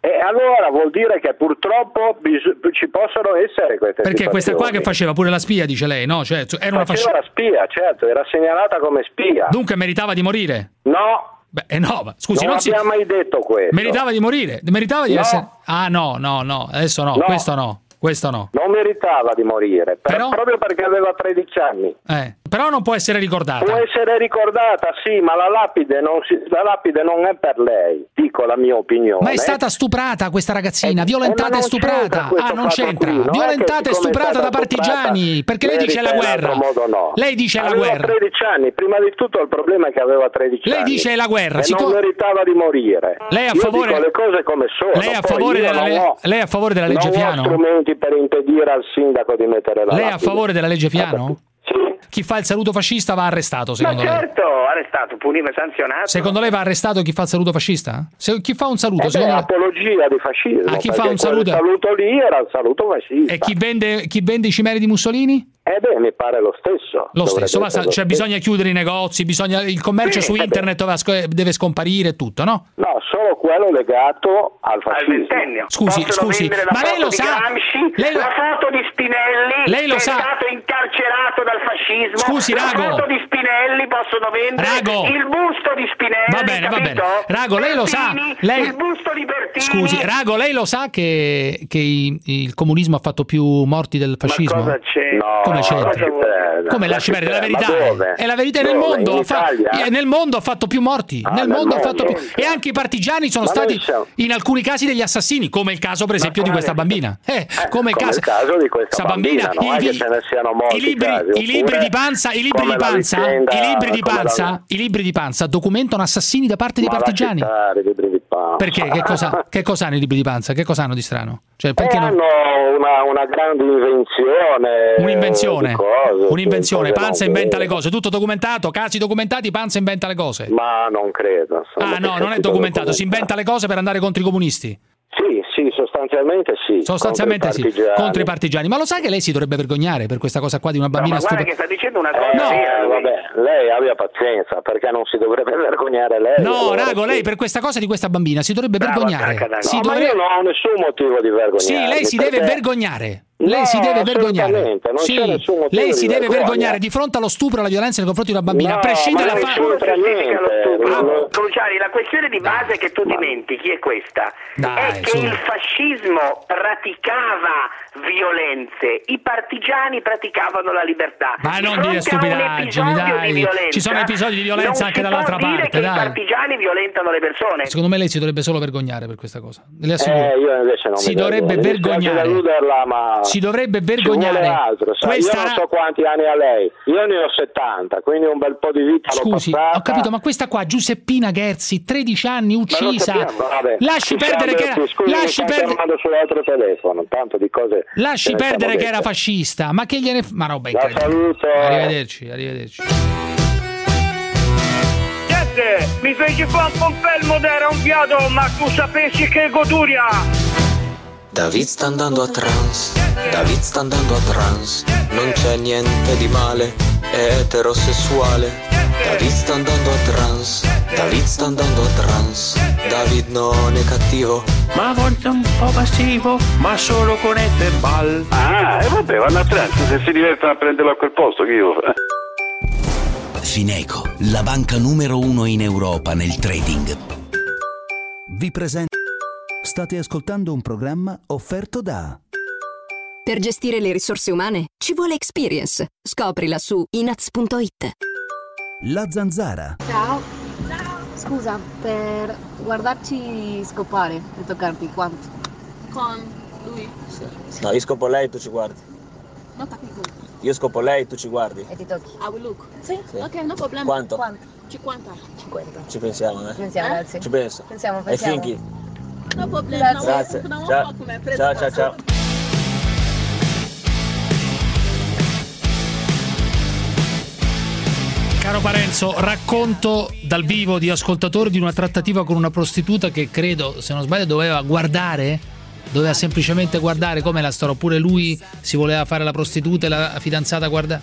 E allora vuol dire che purtroppo ci possono essere queste Perché situazioni. questa qua che faceva pure la spia, dice lei, no? Cioè, era una faceva la spia, certo, era segnalata come spia. Dunque meritava di morire? No. Beh, no, ma scusi, non abbiamo mai detto questo. Meritava di morire? Meritava di essere... Ah, no, adesso no, questo no. Non meritava di morire, proprio perché aveva 13 anni. Però non può essere ricordata. Può essere ricordata, sì, ma la lapide non è per lei, dico la mia opinione. Ma è stata stuprata questa ragazzina, violentata e stuprata. Non c'entra. Violentata e stuprata da partigiani, perché lei dice la guerra. Lei dice la guerra. Aveva 13 anni, prima di tutto il problema è che aveva 13 anni. Lei dice la guerra. E non meritava di morire. Lei è a favore... Io dico le cose come sono. Lei è a favore della legge Fiano? Non ho strumenti per impedire al sindaco di mettere la lapide. Lei è a favore della legge Fiano? Sì. Chi fa il saluto fascista va arrestato, secondo lei? Ma certo, arrestato, punito e sanzionato. Secondo lei va arrestato chi fa il saluto fascista? Chi fa un saluto? Apologia di fascismo. Chi fa un saluto? Il saluto lì era il saluto fascista. E chi vende i cimeli di Mussolini? Mi pare lo stesso. Cioè bisogna chiudere i negozi, il commercio su internet deve scomparire e tutto, no? No, solo quello legato al fascismo. Scusi, ma lei lo sa? La foto di Spinelli, lei lo che sa? è stato incarcerato dal fascismo. Scusi, Rago. La foto di Spinelli possono vendere. Il busto di Spinelli. Va bene. Rago, lei lo sa? Il busto di Bertini. Scusi, Rago, lei lo sa che il comunismo ha fatto più morti del fascismo? Ma cosa c'è? Come c'entra? Come lasci perdere? La verità è la verità. Nel mondo ha fatto più morti. Nel mondo ha fatto più. E anche i partigiani sono stati in alcuni casi degli assassini, come il caso per esempio di questa bambina. Come il caso di questa bambina. I libri di Panza documentano assassini da parte dei partigiani. Perché? Che cosa hanno i libri di Panza? Che cosa hanno di strano? Cioè, perché hanno una grande invenzione. Un'invenzione. Panza inventa le cose. Tutto documentato, casi documentati, Panza inventa le cose. Ma non credo. Non è documentato. Si inventa le cose per andare contro i comunisti. Sì, sostanzialmente sì. Contro i partigiani. Ma lo sa che lei si dovrebbe vergognare per questa cosa qua di una bambina guarda che sta dicendo una cosa. Lei abbia pazienza, perché non si dovrebbe vergognare lei. No, Rago, lei per questa cosa di questa bambina si dovrebbe vergognare. Ma io non ho nessun motivo di vergognare. Sì, lei si deve vergognare. Lei si deve vergognare. Lei si deve vergognare di fronte allo stupro e alla violenza nei confronti di una bambina, a prescindere da Cruciani, la questione di base che tu dimentichi è questa: è che il fascismo praticava violenze, i partigiani praticavano la libertà. Ma non dire stupidaggini, dai. Ci sono episodi di violenza anche dall'altra parte, dai. I partigiani violentano le persone. Secondo me lei si dovrebbe solo vergognare per questa cosa. Io invece non si dovrebbe vergognare. Si dovrebbe vergognare. Io non so quanti anni ha lei. Io ne ho 70, quindi un bel po' di vita l'ho passata. Ho capito, ma questa qua, Giuseppina Gherzi, 13 anni, uccisa. Lasci perdere che era. Sull'altro telefono, tanto di cose. Lasci perdere che era fascista. Ma che gliene. Ma roba incredibile. Arrivederci. Mi feci fa un confermo d'era un fiato, ma tu sapessi che goduria. David sta andando a trance, non c'è niente di male, è eterosessuale. David sta andando a trance, David non è cattivo, ma a volte un po' passivo, ma solo con F-Ball. Vabbè, vanno a trance, se si divertono a prenderlo a quel posto, che io... Fineco, la banca numero 1 in Europa nel trading, vi presenta. State ascoltando un programma offerto da... Per gestire le risorse umane ci vuole Experience. Scoprila su inaz.it. La Zanzara. Ciao. Scusa, per guardarci scopare e toccarti quanto? Con lui? Sì. No, io scopo lei e tu ci guardi. Non capisco. Io scopo lei e tu ci guardi. E ti tocchi? I will look. Sì? Ok, no problema. Quanto? 50. Ci pensiamo, Pensiamo, grazie. Ci penso. Pensiamo. E finchi? No problema. Grazie. Ciao. Caro Parenzo, racconto dal vivo di ascoltatore di una trattativa con una prostituta che credo, se non sbaglio, doveva semplicemente guardare. Come la storia? Oppure lui si voleva fare la prostituta e la fidanzata guarda.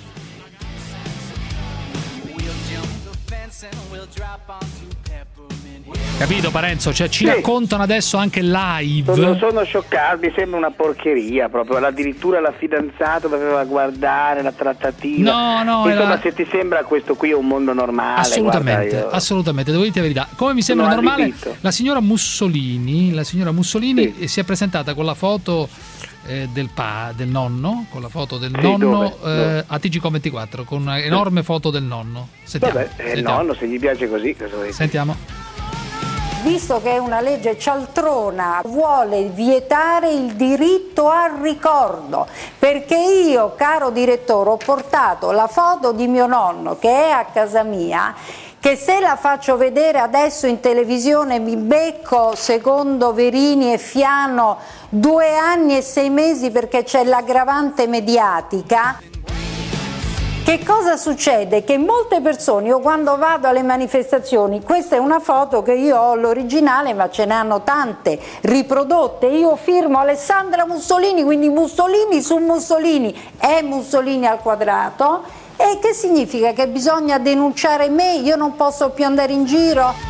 Capito Parenzo? Cioè ci raccontano adesso anche live. Sono scioccato, mi sembra una porcheria proprio. Addirittura la fidanzata doveva guardare la trattativa. No, insomma, se ti sembra questo qui è un mondo normale. Assolutamente, devo dire la verità. Come mi sembra normale, la signora Mussolini si è presentata con la foto del nonno, con la foto del nonno a TG24, con una enorme foto del nonno. Sentiamo. Il nonno, se gli piace così, cosa vuoi dire? Sentiamo. Visto che è una legge cialtrona, vuole vietare il diritto al ricordo, perché io, caro direttore, ho portato la foto di mio nonno che è a casa mia, che se la faccio vedere adesso in televisione mi becco, secondo Verini e Fiano, 2 anni e 6 mesi perché c'è l'aggravante mediatica. Che cosa succede? Che molte persone, io quando vado alle manifestazioni, questa è una foto che io ho l'originale, ma ce ne hanno tante riprodotte, io firmo Alessandra Mussolini, quindi Mussolini su Mussolini, è Mussolini al quadrato. E che significa? Che bisogna denunciare me? Io non posso più andare in giro?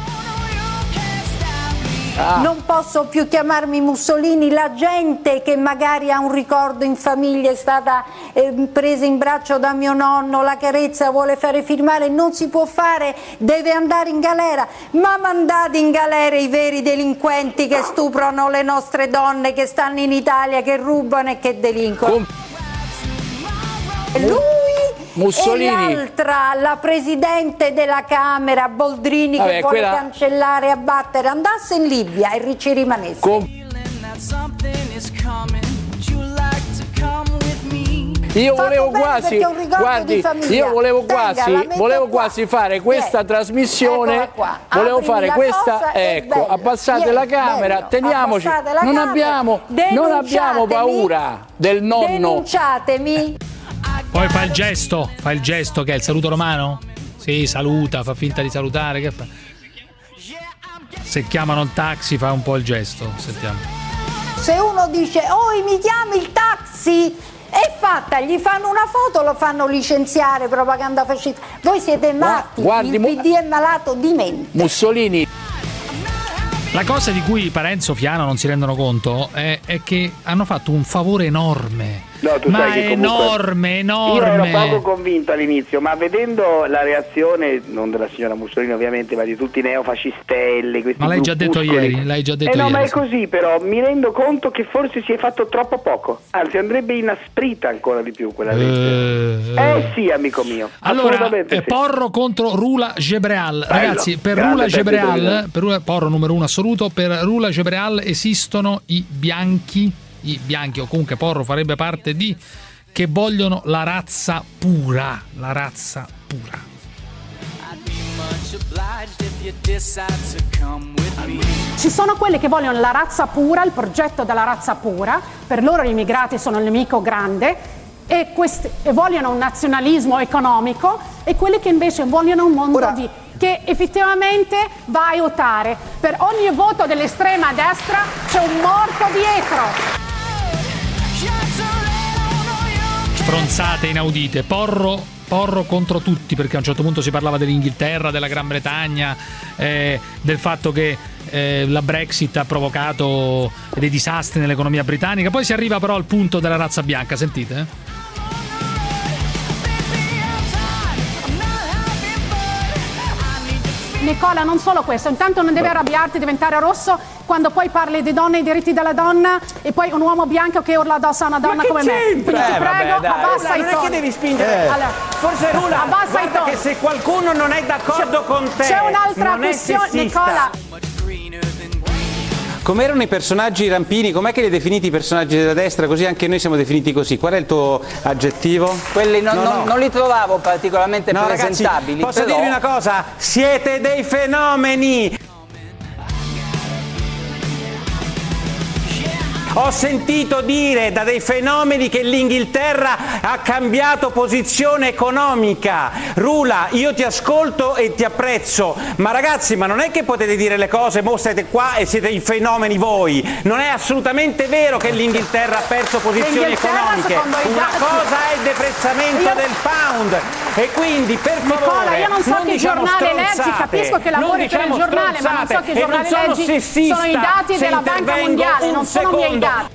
Non posso più chiamarmi Mussolini? La gente che magari ha un ricordo in famiglia, è stata presa in braccio da mio nonno, la carezza vuole fare firmare, non si può fare, deve andare in galera. Ma mandate in galera i veri delinquenti che stuprano le nostre donne, che stanno in Italia, che rubano e che delinquono. Lui Mussolini. E l'altra, la presidente della Camera Boldrini, che vuole cancellare e abbattere, andasse in Libia e ci rimanesse. Io volevo quasi, guardi, io volevo quasi fare questa trasmissione, volevo fare questa, ecco, abbassate la camera, teniamoci, non abbiamo paura del nonno. Denunciatemi. Poi fa il gesto che è il saluto romano? Sì, saluta, fa finta di salutare, che fa? Se chiamano il taxi fa un po' il gesto, sentiamo. Se uno dice, mi chiami il taxi? È fatta, gli fanno una foto, lo fanno licenziare, propaganda fascista. Voi siete matti, il PD è malato di mente. Mussolini. La cosa di cui Parenzo e Fiano non si rendono conto è che hanno fatto un favore enorme. No, tu sai che comunque enorme. Io ero poco convinto all'inizio, ma vedendo la reazione, non della signora Mussolini ovviamente, ma di tutti i neofascistelli, questi ma l'hai già detto ieri, no, ma è così, però mi rendo conto che forse si è fatto troppo poco, anzi andrebbe inasprita ancora di più quella legge. Sì, amico mio. Allora, Porro contro Rula Gebreal. Ragazzi, per Rula Gebreal, Porro numero 1 assoluto, per Rula Gebreal esistono i bianchi, o comunque Porro farebbe parte di, che vogliono la razza pura. Ci sono quelli che vogliono la razza pura, il progetto della razza pura, per loro gli immigrati sono il nemico grande e vogliono un nazionalismo economico, e quelli che invece vogliono un mondo che effettivamente va a aiutare. Per ogni voto dell'estrema destra c'è un morto dietro. Stronzate inaudite. Porro contro tutti, perché a un certo punto si parlava dell'Inghilterra, della Gran Bretagna, del fatto che la Brexit ha provocato dei disastri nell'economia britannica. Poi si arriva però al punto della razza bianca, sentite? Nicola, non solo questo, intanto non deve arrabbiarti, diventare rosso quando poi parli di donne e diritti della donna e poi un uomo bianco che urla addosso a una donna come me. Quindi ti prego, abbassa i toni. Non è che devi spingere. Allora, forse Rula, abbassa i toni. Che se qualcuno non è d'accordo con te, c'è un'altra questione, Nicola. Com'erano i personaggi rampini? Com'è che li hai definiti i personaggi della destra? Così anche noi siamo definiti così. Qual è il tuo aggettivo? Quelli non li trovavo particolarmente presentabili. Ragazzi, posso dirvi una cosa? Siete dei fenomeni! Ho sentito dire da dei fenomeni che l'Inghilterra ha cambiato posizione economica. Rula, io ti ascolto e ti apprezzo, ma ragazzi, ma non è che potete dire le cose, mo siete qua e siete i fenomeni voi. Non è assolutamente vero che l'Inghilterra ha perso posizioni economiche. Una cosa è il deprezzamento del pound. E quindi per favore, Nicola, io non so che giornale leggi, capisco che lavori per il giornale, ma non so che giornale leggi, sono i dati della Banca Mondiale, non sono miei dati.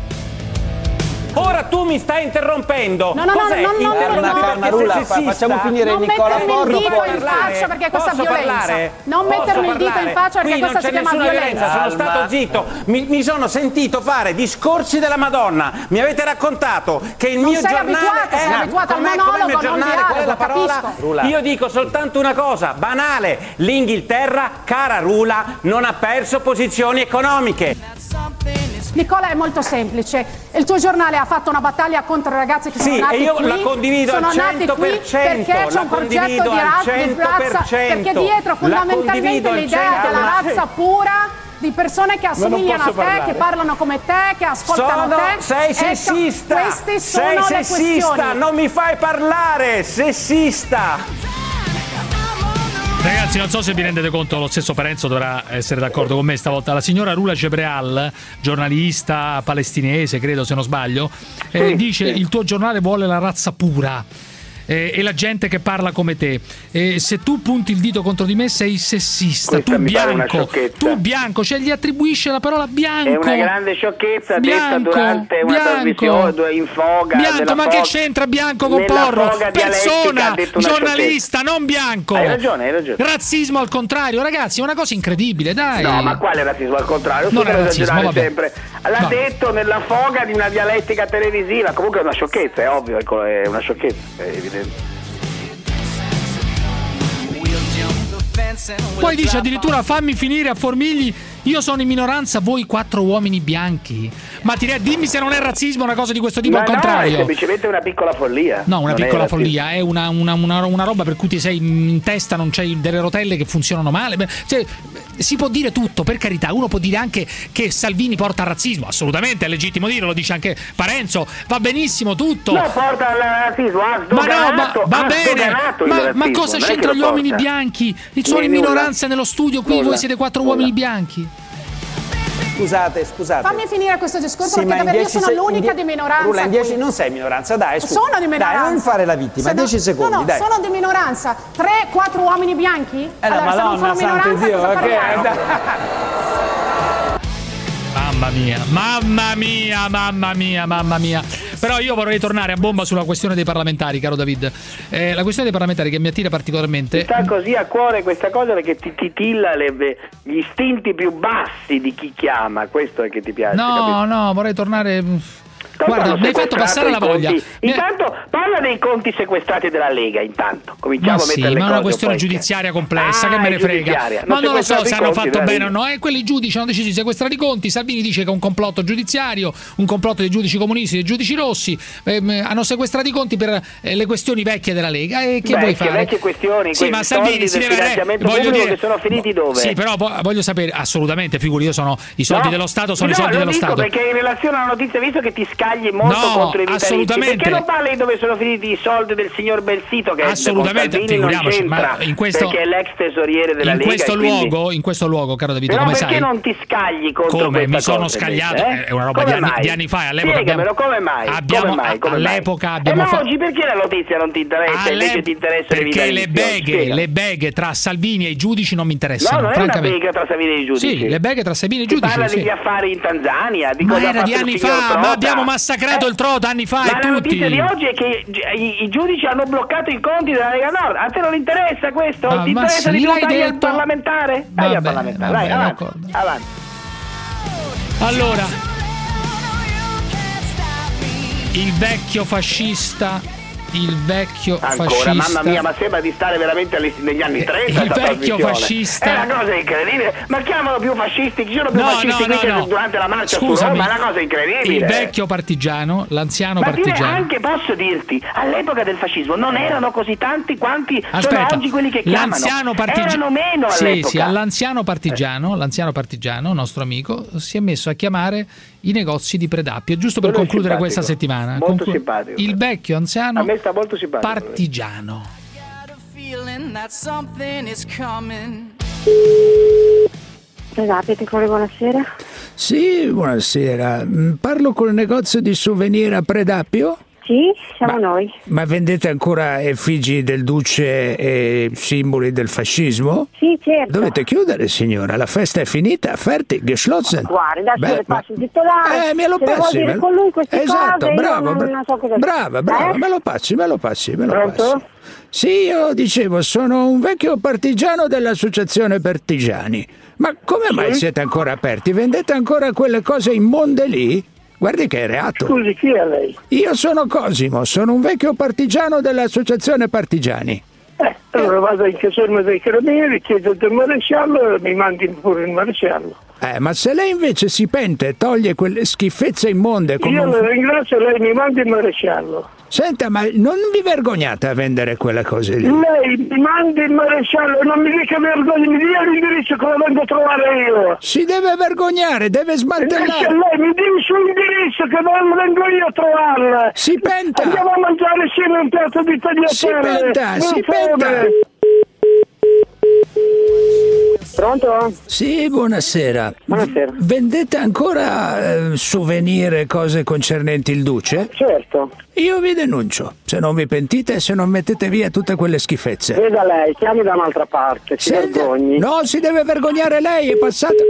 Ora tu mi stai interrompendo. No, facciamo finire Nicola Porro. Non mettermi il dito in faccia perché questa è violenza. Non mettermi il dito in faccia perché questa si chiama violenza. Sono stato zitto. Mi sono sentito fare discorsi della Madonna. Mi avete raccontato che il mio giornale sei abituato al monologo, non al dialogo, capisco. Io dico soltanto una cosa, banale. L'Inghilterra, cara Rula, non ha perso posizioni economiche. Nicola, è molto semplice. Il tuo giornale ha fatto una battaglia contro i ragazzi che sono nati qui. Sì, e io la condivido al 100%. Perché c'è un progetto di razza, perché dietro fondamentalmente l'idea della razza pura, di persone che assomigliano a te, che parlano come te, che ascoltano te. Sei sessista. Queste sono le questioni. Non mi fai parlare, sessista. Ragazzi, non so se vi rendete conto, lo stesso Parenzo dovrà essere d'accordo con me stavolta. La signora Rula Gebreal, giornalista palestinese, credo se non sbaglio, dice il tuo giornale vuole la razza pura. E la gente che parla come te. Se tu punti il dito contro di me sei sessista. Questa tu bianco, cioè gli attribuisce la parola bianco. È una grande sciocchezza detta durante una trasmissione in foga. Bianco, ma che c'entra bianco con Porro? Persona, giornalista, non bianco. Hai ragione. Razzismo al contrario, ragazzi, è una cosa incredibile, dai. No, ma quale razzismo al contrario? Non è razzismo, vabbè. Sempre. L'ha detto nella foga di una dialettica televisiva. Comunque è una sciocchezza, è ovvio, è una sciocchezza, è evidente. Poi dice addirittura fammi finire a Formigli, io sono in minoranza, voi 4 uomini bianchi. Ma dimmi se non è razzismo una cosa di questo tipo, al contrario. No, è semplicemente una piccola follia. No, una piccola follia, è una roba per cui ti sei in testa, non c'hai delle rotelle che funzionano male. Cioè, si può dire tutto, per carità. Uno può dire anche che Salvini porta al razzismo, assolutamente è legittimo dirlo, lo dice anche Parenzo, va benissimo tutto. No, porta al razzismo, va bene, ma cosa c'entra gli uomini bianchi? Sono in minoranza nello studio qui, voi siete 4 uomini bianchi. Scusate. Fammi finire questo discorso perché davvero io sono l'unica di minoranza. Rula, in 10 non sei minoranza, dai, scusa. Sono di minoranza. Dai, non fare la vittima, 10 secondi, no, dai. Sono di minoranza. 3-4 uomini bianchi? Allora, Madonna, se non sono minoranza, Dio, cosa parliamo? Mamma mia. Però io vorrei tornare a bomba sulla questione dei parlamentari, caro David. La questione dei parlamentari che mi attira particolarmente. Mi sta così a cuore questa cosa perché ti titilla gli istinti più bassi di chi chiama. Questo è che ti piace. No, vorrei tornare. Guarda, mi hai fatto passare la voglia. Intanto parla dei conti sequestrati della Lega, intanto. Cominciamo a mettere le cose. Ma è una questione giudiziaria complessa, che me ne frega. Ma non lo so se hanno fatto bene o no. Quelli giudici hanno deciso di sequestrare i conti. Salvini dice che è un complotto giudiziario, un complotto dei giudici comunisti, dei giudici rossi. Hanno sequestrato i conti per le questioni vecchie della Lega. E che vuoi fare? Vecchie questioni, sì, ma Salvini si deve che sono finiti dove? Sì, però voglio sapere assolutamente, figuri, io sono i soldi dello Stato, sono i soldi dello Stato. Perché in relazione alla notizia, visto che ti molto contro i vitalizi, assolutamente. Perché non parli di dove sono finiti i soldi del signor Belsito, che assolutamente, figuriamoci, ma perché è l'ex tesoriere della Lega. In questo luogo, caro Davide, però come perché sai, non ti scagli contro come mi sono cosa, scagliato, è una roba di anni fa, all'epoca come mai? All'epoca abbiamo fatto. Oggi perché la notizia non ti interessa, invece ti interessa perché le beghe tra Salvini e i giudici non mi interessano. No, non è una bega tra Salvini e i giudici. Sì, le beghe tra Salvini e i giudici. Parla degli affari in Tanzania, di cosa era di anni fa, ma abbiamo massacrato il Trota anni fa. Ma la notizia di oggi è che i giudici hanno bloccato i conti della Lega Nord. A te non interessa questo? Ti interessa di non tagliare il parlamentare? Taglia il parlamentare, vai, avanti. Allora, il vecchio fascista. Mamma mia, ma sembra di stare veramente negli anni 30. Il vecchio fascista. È una cosa incredibile. Ma chiamano più fascisti, ci sono più fascisti qui che durante la marcia su Roma, è una cosa incredibile. Il vecchio partigiano, l'anziano partigiano. Anche posso dirti, all'epoca del fascismo non erano così tanti quanti sono oggi quelli che chiamano. L'anziano partigiano. Erano meno all'epoca. Sì, l'anziano partigiano, nostro amico, si è messo a chiamare i negozi di Predappio, giusto per concludere questa settimana. Molto simpatico. Il vecchio anziano a me sta molto simpatico, partigiano. Predappio, buonasera. Sì, buonasera. Parlo col negozio di souvenir a Predappio? Sì, siamo noi. Ma vendete ancora effigi del duce e simboli del fascismo? Sì, certo. Dovete chiudere, signora, la festa è finita, fertig, geschlossen. Guarda, adesso le passi il titolare. Me lo passi. Se con lui queste esatto, cose, bravo, non so cosa brava, me lo passi. Pronto? Sì, io dicevo, sono un vecchio partigiano dell'associazione Partigiani. Ma come mai siete ancora aperti? Vendete ancora quelle cose immonde lì? Guardi che è reato. Scusi, chi è lei? Io sono Cosimo, sono un vecchio partigiano dell'associazione Partigiani. Allora vado in caserma dei carabinieri, chiedo del maresciallo e mi mandi pure il maresciallo. Ma se lei invece si pente e toglie quelle schifezze immonde come... Io le ringrazio, lei mi mandi il maresciallo. Senta, ma non vi vergognate a vendere quelle cose lì? Lei mi mandi il maresciallo, non mi dica vergogna, mi dia l'indirizzo che lo vengo a trovare io. Si deve vergognare, deve smantellare. Lei mi dia il suo indirizzo che non vengo io a trovarla. Si penta. Andiamo a mangiare insieme un piatto di tagliatelle. Si penta. Pronto? Sì, buonasera. Buonasera. Vendete ancora souvenir e cose concernenti il duce? Certo. Io vi denuncio, se non vi pentite e se non mettete via tutte quelle schifezze. Veda lei, chiami da un'altra parte, si vergogni. No, si deve vergognare lei, è passato...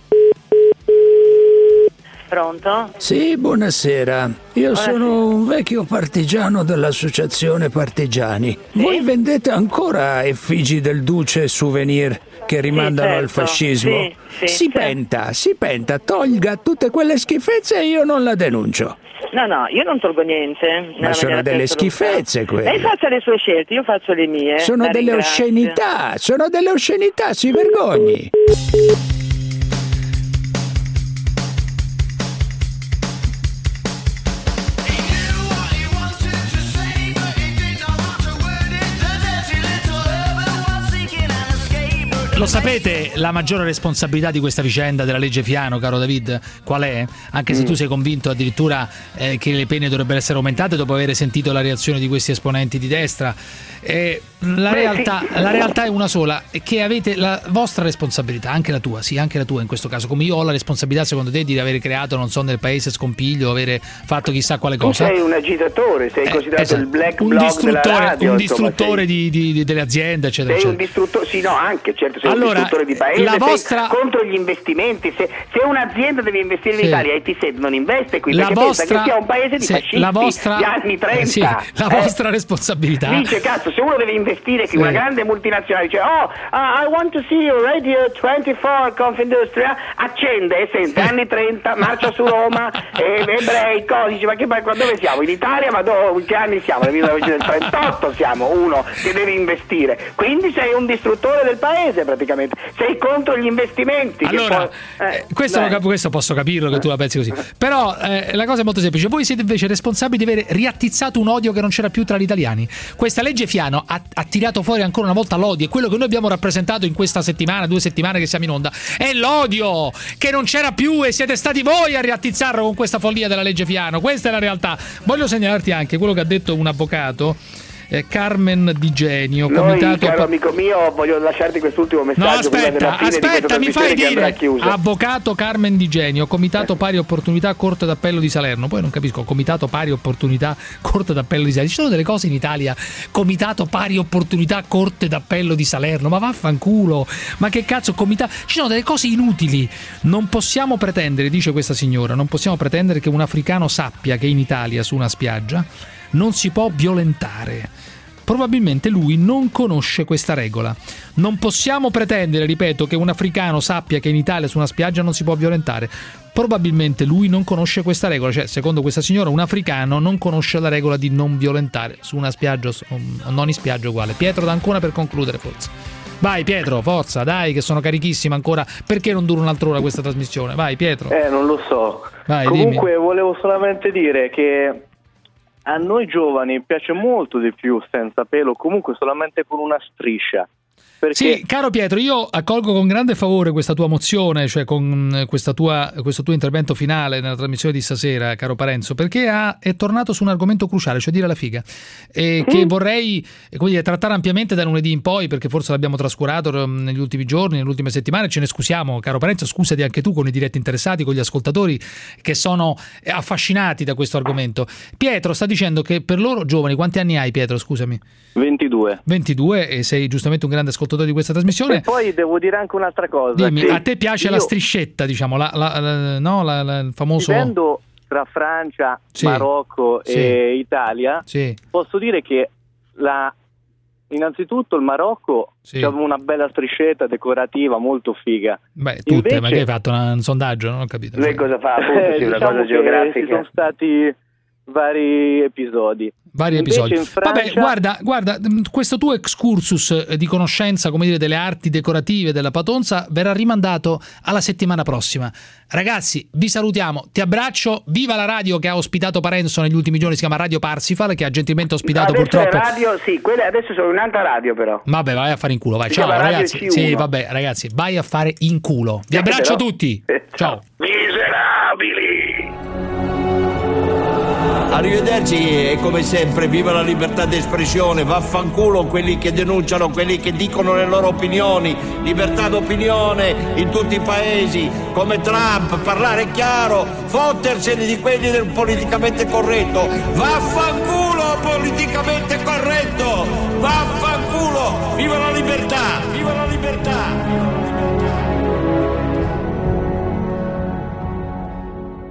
Pronto? Sì, buonasera. Io sono un vecchio partigiano dell'associazione Partigiani. Sì? Voi vendete ancora effigi del duce e souvenir che rimandano al fascismo? Si penta, tolga tutte quelle schifezze e io non la denuncio. No, io non tolgo niente. Ma sono delle schifezze quelle. Lei faccia le sue scelte, io faccio le mie. Sono delle oscenità, si vergogni. Lo sapete la maggiore responsabilità di questa vicenda della legge Fiano, caro David, qual è? Anche se tu sei convinto addirittura che le pene dovrebbero essere aumentate dopo aver sentito la reazione di questi esponenti di destra. La realtà è una sola, è che avete la vostra responsabilità, anche la tua in questo caso, come io ho la responsabilità secondo te di aver creato, non so, nel paese scompiglio, avere fatto chissà quale cosa. Tu sei un agitatore, sei considerato il black bloc della radio, un distruttore delle aziende, eccetera. Sei un distruttore, sì, no, anche, certo, sei un distruttore di paese, sei contro gli investimenti. Se un'azienda deve investire in Italia e ti non investe qui, perché pensa che sia un paese di fascisti degli anni 30. La vostra responsabilità. Dice, cazzo, se uno deve investire qui, una grande multinazionale dice I want to see you Radio 24 Confindustria, accende e sente anni 30, marcia su Roma, ebrei, codici, ma dove siamo? In Italia? Ma che anni siamo? Nel 1938 siamo uno che deve investire, quindi sei un distruttore del paese praticamente, sei contro gli investimenti. Allora, questo posso capirlo che tu la pensi così, però la cosa è molto semplice. Voi siete invece responsabili di aver riattizzato un odio che non c'era più tra gli italiani. Questa legge Fiano ha tirato fuori ancora una volta l'odio, e quello che noi abbiamo rappresentato in questa settimana, 2 settimane che siamo in onda, è l'odio che non c'era più, e siete stati voi a riattizzarlo con questa follia della legge Fiano. Questa è la realtà. Voglio segnalarti anche quello che ha detto un avvocato, Carmen Di Genio, caro amico mio, voglio lasciarti quest'ultimo messaggio. No, aspetta, mi fai dire. Avvocato Carmen Di Genio, Comitato Pari Opportunità Corte d'Appello di Salerno. Poi non capisco, Comitato Pari Opportunità Corte d'Appello di Salerno. Ci sono delle cose in Italia, Comitato Pari Opportunità Corte d'Appello di Salerno, ma vaffanculo, ma che cazzo comitato? Ci sono delle cose inutili. Non possiamo pretendere, dice questa signora, non possiamo pretendere che un africano sappia che in Italia su una spiaggia non si può violentare. Probabilmente lui non conosce questa regola. Non possiamo pretendere, ripeto, che un africano sappia che in Italia su una spiaggia non si può violentare. Probabilmente lui non conosce questa regola. Cioè, secondo questa signora, un africano non conosce la regola di non violentare su una spiaggia o non in spiaggia uguale. Pietro D'Ancona per concludere, forse. Vai Pietro, forza, dai, che sono carichissima ancora. Perché non dura un'altra ora questa trasmissione? Vai Pietro. Non lo so. Vai, comunque dimmi. Volevo solamente dire che a noi giovani piace molto di più senza pelo, comunque solamente con una striscia. Perché... Sì, caro Pietro, io accolgo con grande favore questa tua mozione, cioè con questo tuo intervento finale nella trasmissione di stasera, caro Parenzo, perché è tornato su un argomento cruciale, cioè dire la figa, che vorrei trattare ampiamente da lunedì in poi, perché forse l'abbiamo trascurato negli ultimi giorni, nelle ultime settimane. Ce ne scusiamo, caro Parenzo, scusati anche tu con i diretti interessati, con gli ascoltatori che sono affascinati da questo argomento. Pietro sta dicendo che per loro giovani, quanti anni hai, Pietro, scusami? 22, e sei giustamente un grande ascoltatore di questa trasmissione. E poi devo dire anche un'altra cosa. Dimmi, a te piace la striscetta, diciamo, il famoso... Vivendo tra Francia, Marocco e Italia, posso dire che innanzitutto il Marocco c'è una bella striscetta decorativa molto figa. Beh, tutte, invece, ma che hai fatto un sondaggio? Non ho capito. Lei cosa fa? Appunto, una cosa geografica. Ci sono stati vari episodi. Vabbè, guarda, questo tuo excursus di conoscenza, come dire, delle arti decorative della Patonza verrà rimandato alla settimana prossima. Ragazzi, vi salutiamo, ti abbraccio, viva la radio che ha ospitato Parenzo negli ultimi giorni, si chiama Radio Parsifal, che ha gentilmente ospitato adesso purtroppo. Radio, sì, quelle adesso sono un'altra radio però. Vabbè, vai a fare in culo, vai. Ciao ragazzi. C1. Sì, vabbè, ragazzi, vai a fare in culo. Vi abbraccio tutti. Ciao. Miserabili. Arrivederci, e come sempre viva la libertà di espressione, vaffanculo quelli che denunciano, quelli che dicono le loro opinioni, libertà d'opinione in tutti i paesi, come Trump, parlare chiaro, fottersene di quelli del politicamente corretto, vaffanculo politicamente corretto, vaffanculo, viva la libertà, viva la libertà.